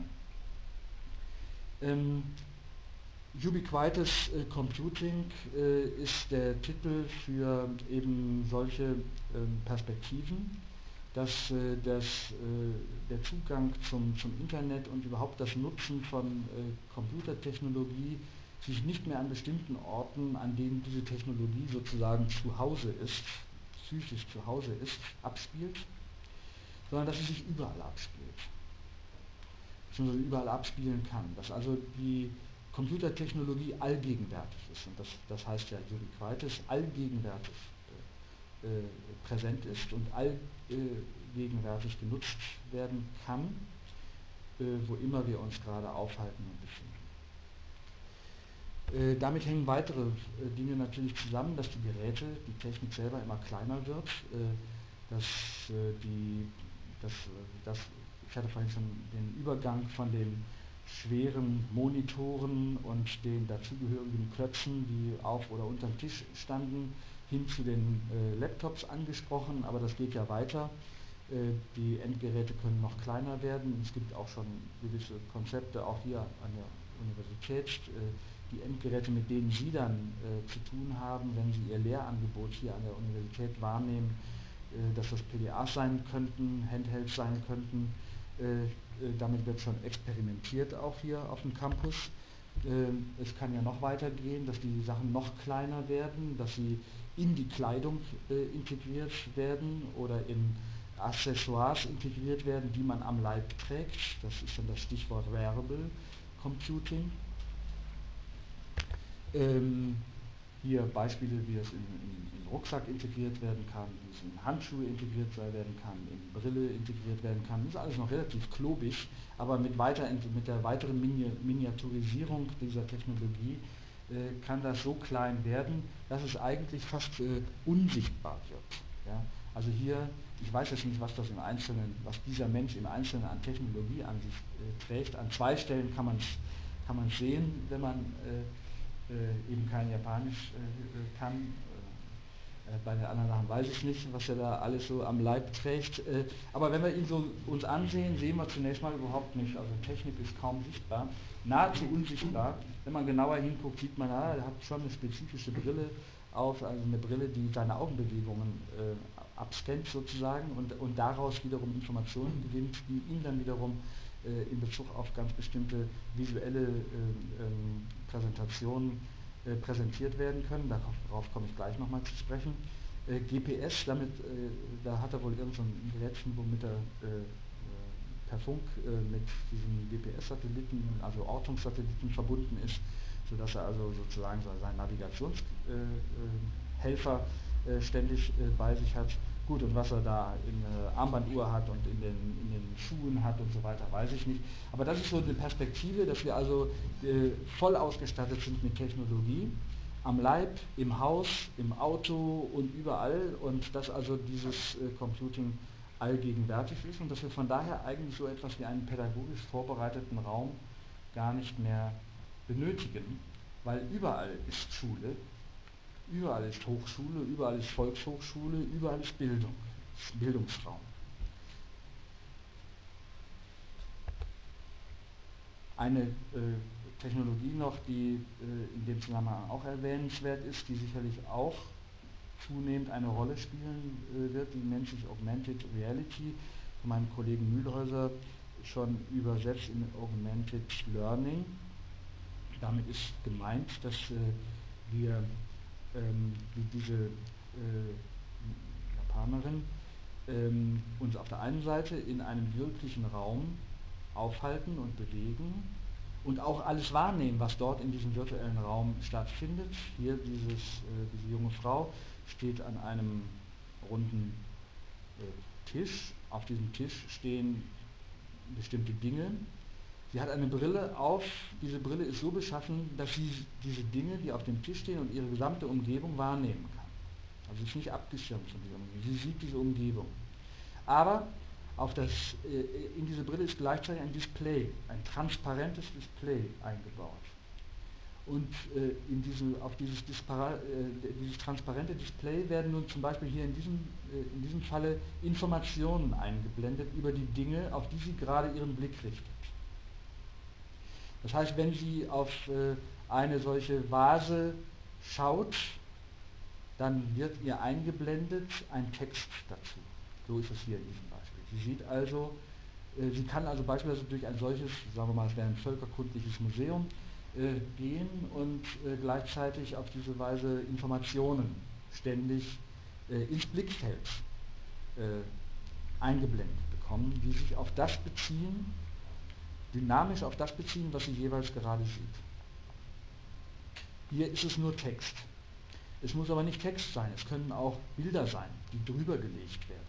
Ähm, Ubiquitous äh, Computing äh, ist der Titel für eben solche ähm, Perspektiven, dass, äh, das, äh, der Zugang zum, zum Internet und überhaupt das Nutzen von äh, Computertechnologie sich nicht mehr an bestimmten Orten, an denen diese Technologie sozusagen zu Hause ist, psychisch zu Hause ist, abspielt, sondern dass sie sich überall abspielt, beziehungsweise überall abspielen kann. Dass also die Computertechnologie allgegenwärtig ist, und das, das heißt ja Ubiquitous, allgegenwärtig äh, präsent ist und allgegenwärtig genutzt werden kann, äh, wo immer wir uns gerade aufhalten und befinden. Äh, damit hängen weitere äh, Dinge natürlich zusammen, dass die Geräte, die Technik selber immer kleiner wird, äh, dass äh, die, dass, dass, ich hatte vorhin schon den Übergang von den schweren Monitoren und den dazugehörigen Klötzen, die auf oder unter dem Tisch standen, hin zu den äh, Laptops angesprochen, aber das geht ja weiter. Äh, die Endgeräte können noch kleiner werden. Es gibt auch schon gewisse Konzepte, auch hier an der Universität, äh, die Endgeräte, mit denen Sie dann äh, zu tun haben, wenn Sie Ihr Lehrangebot hier an der Universität wahrnehmen, äh, dass das P D As sein könnten, Handhelds sein könnten. Äh, äh, damit wird schon experimentiert auch hier auf dem Campus. Äh, es kann ja noch weiter gehen, dass die Sachen noch kleiner werden, dass sie in die Kleidung äh, integriert werden oder in Accessoires integriert werden, die man am Leib trägt. Das ist dann das Stichwort Wearable Computing. Ähm, hier Beispiele, wie es in, in, in Rucksack integriert werden kann, wie es in Handschuhe integriert werden kann, in Brille integriert werden kann. Das ist alles noch relativ klobig, aber mit, weiter, mit der weiteren Mini Miniaturisierung dieser Technologie äh, kann das so klein werden, dass es eigentlich fast äh, unsichtbar wird. Ja? Also hier, ich weiß jetzt nicht, was das im Einzelnen, was dieser Mensch im Einzelnen an Technologie an sich äh, trägt. An zwei Stellen kann man es kann man sehen, wenn man äh, Äh, eben kein Japanisch äh, kann. Äh, bei den anderen Sachen weiß ich nicht, was er da alles so am Leib trägt. Äh, aber wenn wir ihn so uns ansehen, sehen wir zunächst mal überhaupt nicht. Also Technik ist kaum sichtbar, nahezu unsichtbar. Wenn man genauer hinguckt, sieht man, ah, er hat schon eine spezifische Brille auf, also eine Brille, die seine Augenbewegungen äh, abscannt sozusagen und, und daraus wiederum Informationen gewinnt, die ihn dann wiederum äh, in Bezug auf ganz bestimmte visuelle äh, ähm, Präsentationen äh, präsentiert werden können. Darauf komme ich gleich nochmal zu sprechen. Äh, G P S, damit, äh, da hat er wohl irgend so ein Gerätchen, womit er äh, per Funk äh, mit diesen G P S-Satelliten, also Ortungssatelliten verbunden ist, sodass er also sozusagen seinen Navigationshelfer äh, äh, ständig äh, bei sich hat. Gut, und was er da in der Armbanduhr hat und in den, in den Schuhen hat und so weiter, weiß ich nicht. Aber das ist so eine Perspektive, dass wir also äh, voll ausgestattet sind mit Technologie, am Leib, im Haus, im Auto und überall, und dass also dieses äh, Computing allgegenwärtig ist und dass wir von daher eigentlich so etwas wie einen pädagogisch vorbereiteten Raum gar nicht mehr benötigen, weil überall ist Schule, überall ist Hochschule, überall ist Volkshochschule, überall ist Bildung, ist Bildungsraum. Eine äh, Technologie noch, die äh, in dem Zusammenhang auch erwähnenswert ist, die sicherlich auch zunehmend eine Rolle spielen äh, wird, die nennt sich Augmented Reality, von meinem Kollegen Mühlhäuser schon übersetzt in Augmented Learning. Damit ist gemeint, dass äh, wir ähm, wie diese äh, Japanerin, ähm, uns auf der einen Seite in einem wirklichen Raum aufhalten und bewegen und auch alles wahrnehmen, was dort in diesem virtuellen Raum stattfindet. Hier dieses, äh, diese junge Frau steht an einem runden äh, Tisch. Auf diesem Tisch stehen bestimmte Dinge. Sie hat eine Brille auf. Diese Brille ist so beschaffen, dass sie diese Dinge, die auf dem Tisch stehen und ihre gesamte Umgebung wahrnehmen kann. Also sie ist nicht abgeschirmt von dieser Umgebung. Sie sieht diese Umgebung. Aber auf das, äh, in diese Brille ist gleichzeitig ein Display, ein transparentes Display eingebaut. Und äh, in diese, auf dieses, Dispara, äh, dieses transparente Display werden nun zum Beispiel hier in diesem, äh, in diesem Falle Informationen eingeblendet über die Dinge, auf die sie gerade ihren Blick richtet. Das heißt, wenn sie auf äh, eine solche Vase schaut, dann wird ihr eingeblendet ein Text dazu. So ist es hier in diesem Beispiel. Sie sieht also, äh, sie kann also beispielsweise durch ein solches, sagen wir mal, es wäre ein völkerkundliches Museum, äh, gehen und äh, gleichzeitig auf diese Weise Informationen ständig äh, ins Blickfeld äh, eingeblendet bekommen, die sich auf das beziehen, dynamisch auf das beziehen, was sie jeweils gerade sieht. Hier ist es nur Text. Es muss aber nicht Text sein, es können auch Bilder sein, die drüber gelegt werden.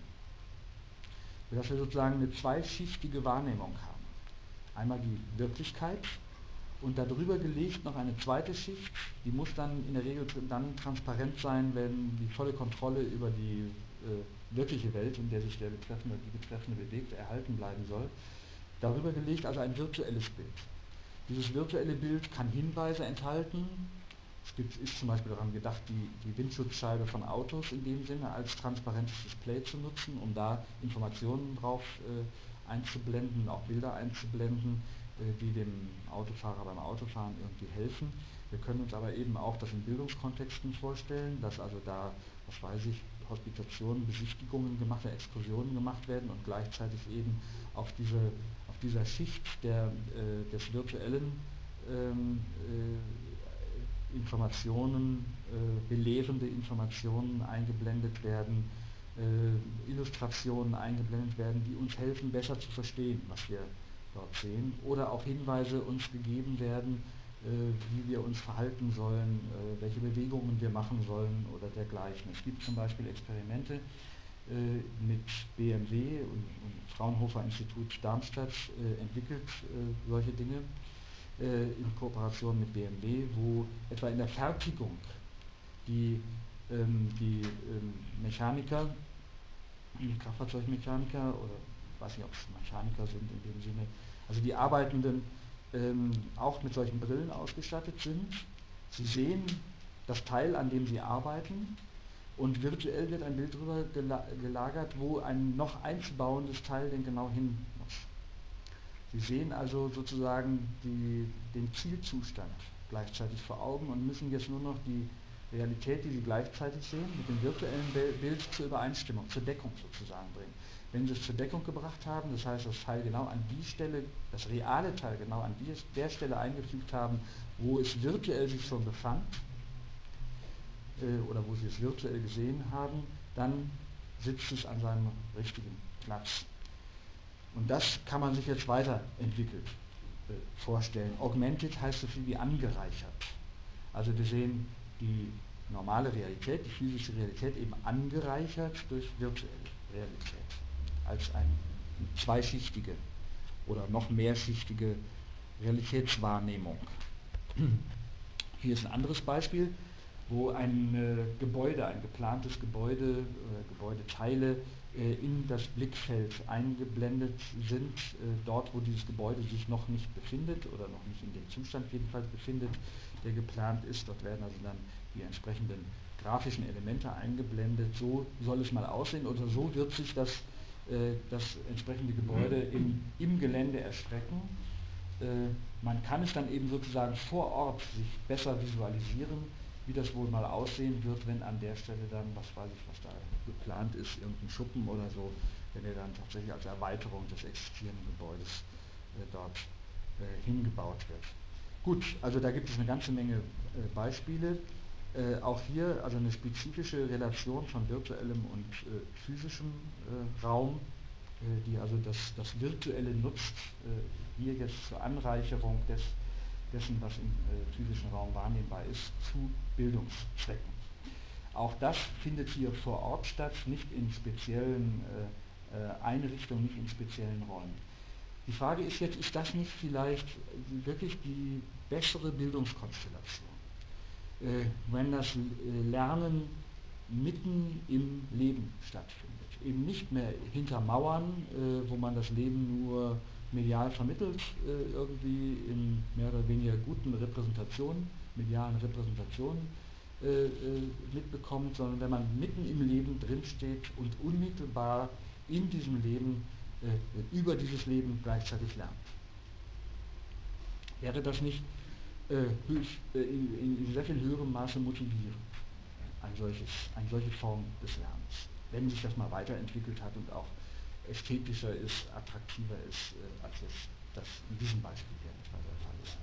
Sodass wir sozusagen eine zweischichtige Wahrnehmung haben. Einmal die Wirklichkeit und darüber gelegt noch eine zweite Schicht, die muss dann in der Regel dann transparent sein, wenn die volle Kontrolle über die äh, wirkliche Welt, in der sich der Betreffende, die Betreffende bewegt, erhalten bleiben soll. Darüber gelegt also ein virtuelles Bild. Dieses virtuelle Bild kann Hinweise enthalten. Es gibt, ist zum Beispiel daran gedacht, die, die Windschutzscheibe von Autos in dem Sinne als transparentes Display zu nutzen, um da Informationen drauf äh, einzublenden, auch Bilder einzublenden, äh, die dem Autofahrer beim Autofahren irgendwie helfen. Wir können uns aber eben auch das in Bildungskontexten vorstellen, dass also da, was weiß ich, Hospitationen, Besichtigungen gemacht werden, Exkursionen gemacht werden und gleichzeitig eben auf, diese, auf dieser Schicht der, äh, des virtuellen ähm, äh, Informationen, äh, belehrende Informationen eingeblendet werden, äh, Illustrationen eingeblendet werden, die uns helfen, besser zu verstehen, was wir dort sehen, oder auch Hinweise uns gegeben werden, äh, wie wir uns verhalten sollen, äh, welche Bewegungen wir machen sollen oder dergleichen. Es gibt zum Beispiel Experimente äh, mit B M W und, und Fraunhofer Institut Darmstadt äh, entwickelt äh, solche Dinge in Kooperation mit B M W, wo etwa in der Fertigung die, ähm, die ähm, Mechaniker, die Kraftfahrzeugmechaniker oder ich weiß nicht, ob es Mechaniker sind in dem Sinne, also die Arbeitenden ähm, auch mit solchen Brillen ausgestattet sind. Sie sehen das Teil, an dem sie arbeiten, und virtuell wird ein Bild darüber gelagert, wo ein noch einzubauendes Teil denn genau hin muss. Sie sehen also sozusagen die, den Zielzustand gleichzeitig vor Augen und müssen jetzt nur noch die Realität, die Sie gleichzeitig sehen, mit dem virtuellen Bild zur Übereinstimmung, zur Deckung sozusagen bringen. Wenn Sie es zur Deckung gebracht haben, das heißt das Teil genau an die Stelle, das reale Teil genau an die, der Stelle eingefügt haben, wo es virtuell sich schon befand, äh, oder wo Sie es virtuell gesehen haben, dann sitzt es an seinem richtigen Platz. Und das kann man sich jetzt weiterentwickelt äh, vorstellen. Augmented heißt so viel wie angereichert. Also wir sehen die normale Realität, die physische Realität eben angereichert durch virtuelle Realität. Als eine zweischichtige oder noch mehrschichtige Realitätswahrnehmung. Hier ist ein anderes Beispiel, wo ein äh, Gebäude, ein geplantes Gebäude, äh, Gebäudeteile äh, in das Blickfeld eingeblendet sind, äh, dort wo dieses Gebäude sich noch nicht befindet oder noch nicht in dem Zustand jedenfalls befindet, der geplant ist. Dort werden also dann die entsprechenden grafischen Elemente eingeblendet. So soll es mal aussehen oder so wird sich das, äh, das entsprechende Gebäude im, im Gelände erstrecken. Äh, man kann es dann eben sozusagen vor Ort sich besser visualisieren, wie das wohl mal aussehen wird, wenn an der Stelle dann, was weiß ich, was da geplant ist, irgendein Schuppen oder so, wenn er dann tatsächlich als Erweiterung des existierenden Gebäudes äh, dort äh, hingebaut wird. Gut, also da gibt es eine ganze Menge äh, Beispiele. Äh, auch hier also eine spezifische Relation von virtuellem und äh, physischem äh, Raum, äh, die also das, das Virtuelle nutzt, äh, hier jetzt zur Anreicherung des, dessen, was im äh, physischen Raum wahrnehmbar ist, zu Bildungszwecken. Auch das findet hier vor Ort statt, nicht in speziellen äh, äh, Einrichtungen, nicht in speziellen Räumen. Die Frage ist jetzt, ist das nicht vielleicht wirklich die bessere Bildungskonstellation? Äh, wenn das äh, Lernen mitten im Leben stattfindet. Eben nicht mehr hinter Mauern, äh, wo man das Leben nur medial vermittelt, äh, irgendwie in mehr oder weniger guten Repräsentationen, medialen Repräsentationen äh, äh, mitbekommt, sondern wenn man mitten im Leben drinsteht und unmittelbar in diesem Leben, äh, über dieses Leben gleichzeitig lernt. Wäre das nicht äh, höchst, äh, in, in sehr viel höherem Maße motivierend? Ein solches, eine solche Form des Lernens, wenn sich das mal weiterentwickelt hat und auch ästhetischer ist, attraktiver ist, äh, als es das in diesem Beispiel hier etwa der Fall ist.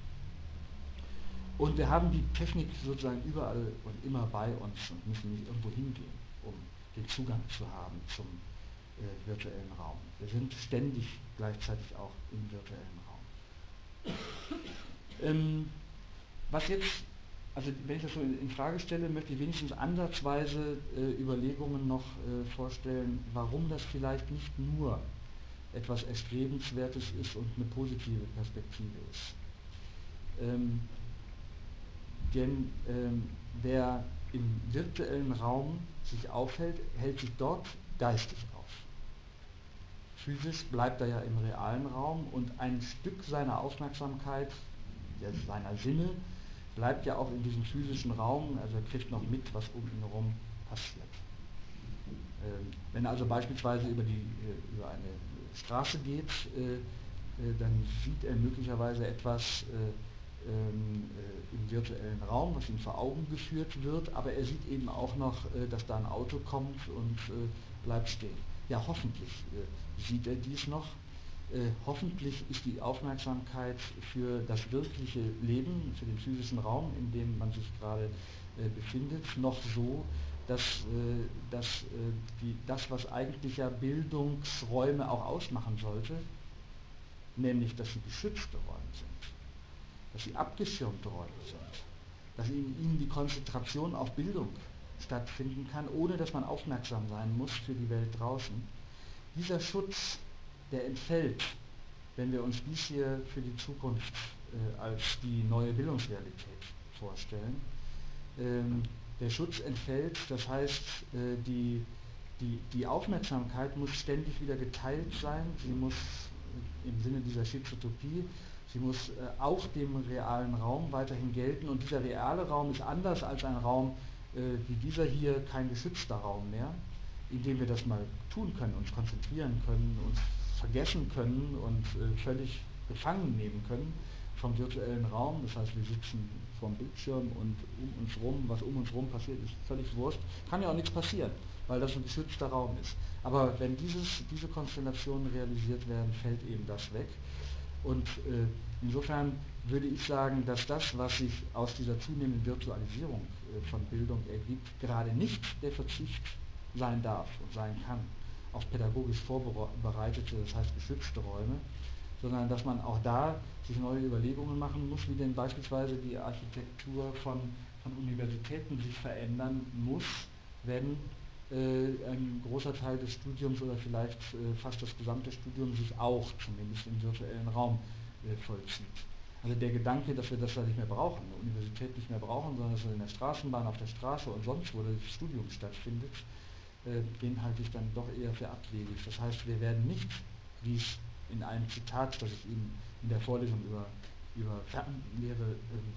Und wir haben die Technik sozusagen überall und immer bei uns und müssen nicht irgendwo hingehen, um den Zugang zu haben zum äh, virtuellen Raum. Wir sind ständig gleichzeitig auch im virtuellen Raum. Ähm, was jetzt Also wenn ich das so in, in Frage stelle, möchte ich wenigstens ansatzweise äh, Überlegungen noch äh, vorstellen, warum das vielleicht nicht nur etwas Erstrebenswertes ist und eine positive Perspektive ist. Ähm, denn ähm, wer im virtuellen Raum sich aufhält, hält sich dort geistig auf. Physisch bleibt er ja im realen Raum und ein Stück seiner Aufmerksamkeit, seiner Sinne, bleibt ja auch in diesem physischen Raum, also er kriegt noch mit, was um ihn herum passiert. Ähm, wenn er also beispielsweise über, die, äh, über eine Straße geht, äh, äh, dann sieht er möglicherweise etwas äh, ähm, äh, im virtuellen Raum, was ihm vor Augen geführt wird, aber er sieht eben auch noch, äh, dass da ein Auto kommt und äh, bleibt stehen. Ja, hoffentlich äh, sieht er dies noch. Äh, hoffentlich ist die Aufmerksamkeit für das wirkliche Leben, für den physischen Raum, in dem man sich gerade äh, befindet, noch so, dass, äh, dass äh, die, das, was eigentlich ja Bildungsräume auch ausmachen sollte, nämlich dass sie geschützte Räume sind, dass sie abgeschirmte Räume sind, dass in ihnen die Konzentration auf Bildung stattfinden kann, ohne dass man aufmerksam sein muss für die Welt draußen. Dieser Schutz, der entfällt, wenn wir uns dies hier für die Zukunft äh, als die neue Bildungsrealität vorstellen. Ähm, der Schutz entfällt, das heißt, äh, die, die, die Aufmerksamkeit muss ständig wieder geteilt sein, sie muss äh, im Sinne dieser Schizotopie, sie muss äh, auch dem realen Raum weiterhin gelten und dieser reale Raum ist anders als ein Raum äh, wie dieser hier kein geschützter Raum mehr, in dem wir das mal tun können, uns konzentrieren können, uns vergessen können und äh, völlig gefangen nehmen können vom virtuellen Raum. Das heißt, wir sitzen vorm Bildschirm und um uns rum, was um uns rum passiert, ist völlig wurscht. Kann ja auch nichts passieren, weil das ein geschützter Raum ist. Aber wenn dieses, diese Konstellationen realisiert werden, fällt eben das weg. Und äh, insofern würde ich sagen, dass das, was sich aus dieser zunehmenden Virtualisierung äh, von Bildung ergibt, gerade nicht der Verzicht sein darf und sein kann auf pädagogisch vorbereitete, das heißt geschützte Räume, sondern dass man auch da sich neue Überlegungen machen muss, wie denn beispielsweise die Architektur von, von Universitäten sich verändern muss, wenn äh, ein großer Teil des Studiums oder vielleicht äh, fast das gesamte Studium sich auch zumindest im virtuellen Raum äh, vollzieht. Also der Gedanke, dass wir das da nicht mehr brauchen, eine Universität nicht mehr brauchen, sondern dass wir in der Straßenbahn, auf der Straße und sonst wo das Studium stattfindet, äh, den halte ich dann doch eher für abwegig. Das heißt, wir werden nicht, wie es in einem Zitat, das ich Ihnen in der Vorlesung über, über Fernlehre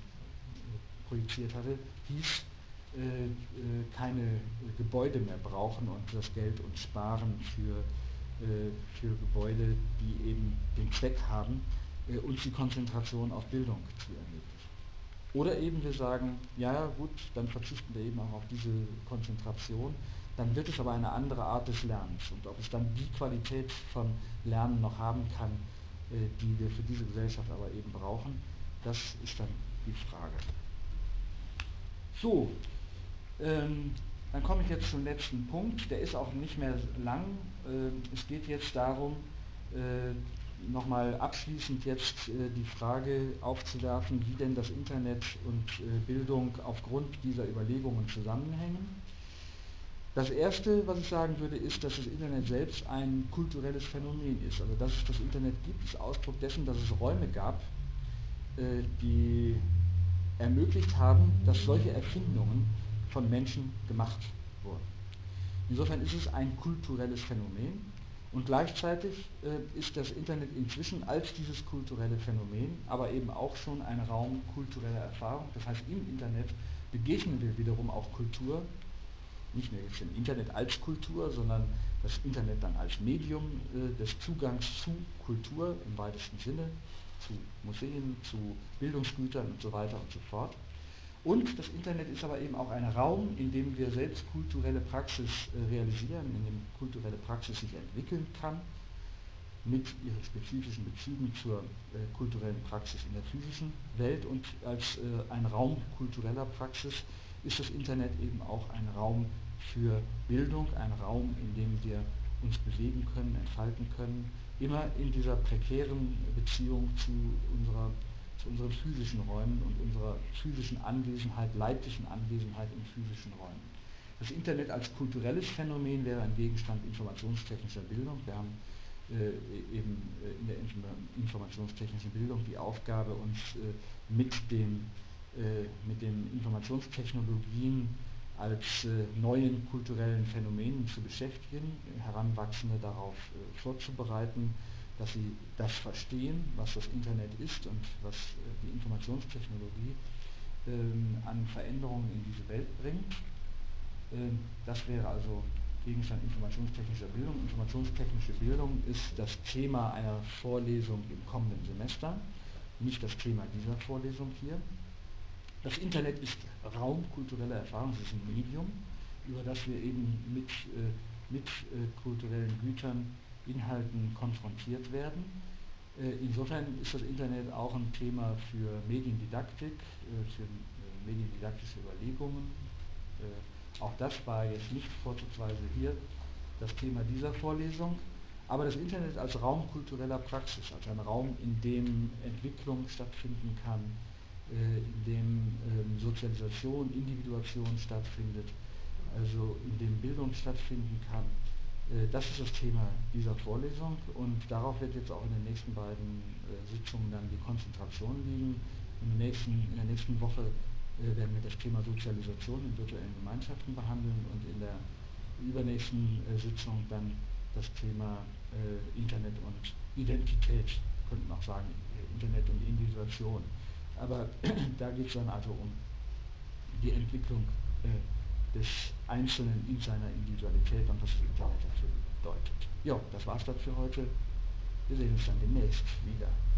äh, projiziert hatte, hieß, äh, äh, keine äh, Gebäude mehr brauchen und das Geld uns sparen für, äh, für Gebäude, die eben den Zweck haben, äh, uns die Konzentration auf Bildung zu ermöglichen. Oder eben wir sagen, ja gut, dann verzichten wir eben auch auf diese Konzentration, dann wird es aber eine andere Art des Lernens. Und ob es dann die Qualität von Lernen noch haben kann, äh, die wir für diese Gesellschaft aber eben brauchen, das ist dann die Frage. So, ähm, dann komme ich jetzt zum letzten Punkt, der ist auch nicht mehr lang. Äh, es geht jetzt darum, äh, nochmal abschließend jetzt äh, die Frage aufzuwerfen, wie denn das Internet und äh, Bildung aufgrund dieser Überlegungen zusammenhängen. Das Erste, was ich sagen würde, ist, dass das Internet selbst ein kulturelles Phänomen ist. Also dass es das Internet gibt, ist Ausdruck dessen, dass es Räume gab, äh, die ermöglicht haben, dass solche Erfindungen von Menschen gemacht wurden. Insofern ist es ein kulturelles Phänomen und gleichzeitig äh, ist das Internet inzwischen als dieses kulturelle Phänomen, aber eben auch schon ein Raum kultureller Erfahrung. Das heißt, im Internet begegnen wir wiederum auch Kultur, nicht nur jetzt im Internet als Kultur, sondern das Internet dann als Medium äh, des Zugangs zu Kultur im weitesten Sinne, zu Museen, zu Bildungsgütern und so weiter und so fort. Und das Internet ist aber eben auch ein Raum, in dem wir selbst kulturelle Praxis äh, realisieren, in dem kulturelle Praxis sich entwickeln kann, mit ihren spezifischen Bezügen zur äh, kulturellen Praxis in der physischen Welt. Und als äh, ein Raum kultureller Praxis ist das Internet eben auch ein Raum für Bildung, ein Raum, in dem wir uns bewegen können, entfalten können, immer in dieser prekären Beziehung zu unserer zu unseren physischen Räumen und unserer physischen Anwesenheit, leiblichen Anwesenheit in physischen Räumen. Das Internet als kulturelles Phänomen wäre ein Gegenstand informationstechnischer Bildung. Wir haben äh, eben äh, in der informationstechnischen Bildung die Aufgabe, uns äh, mit, dem, äh, mit den Informationstechnologien als äh, neuen kulturellen Phänomenen zu beschäftigen, Heranwachsende darauf äh, vorzubereiten, dass sie das verstehen, was das Internet ist und was äh, die Informationstechnologie ähm, an Veränderungen in diese Welt bringt. Ähm, das wäre also Gegenstand informationstechnischer Bildung. Informationstechnische Bildung ist das Thema einer Vorlesung im kommenden Semester, nicht das Thema dieser Vorlesung hier. Das Internet ist Raum kultureller Erfahrung, es ist ein Medium, über das wir eben mit, äh, mit äh, kulturellen Gütern, Inhalten konfrontiert werden. Äh, insofern ist das Internet auch ein Thema für Mediendidaktik, äh, für äh, mediendidaktische Überlegungen. Äh, auch das war jetzt nicht vorzugsweise hier das Thema dieser Vorlesung, aber das Internet als Raum kultureller Praxis, als ein Raum, in dem Entwicklung stattfinden kann, äh, in dem ähm, Sozialisation, Individuation stattfindet, also in dem Bildung stattfinden kann. Äh, das ist das Thema dieser Vorlesung und darauf wird jetzt auch in den nächsten beiden äh, Sitzungen dann die Konzentration liegen. Im nächsten, in der nächsten Woche äh, werden wir das Thema Sozialisation in virtuellen Gemeinschaften behandeln und in der übernächsten äh, Sitzung dann das Thema äh, Internet und Identität, könnte man auch sagen, Internet und Individuation. Aber da geht es dann also um die Entwicklung äh, des Einzelnen in seiner Individualität und was das Internet dafür bedeutet. Ja, das war's dann für heute. Wir sehen uns dann demnächst wieder.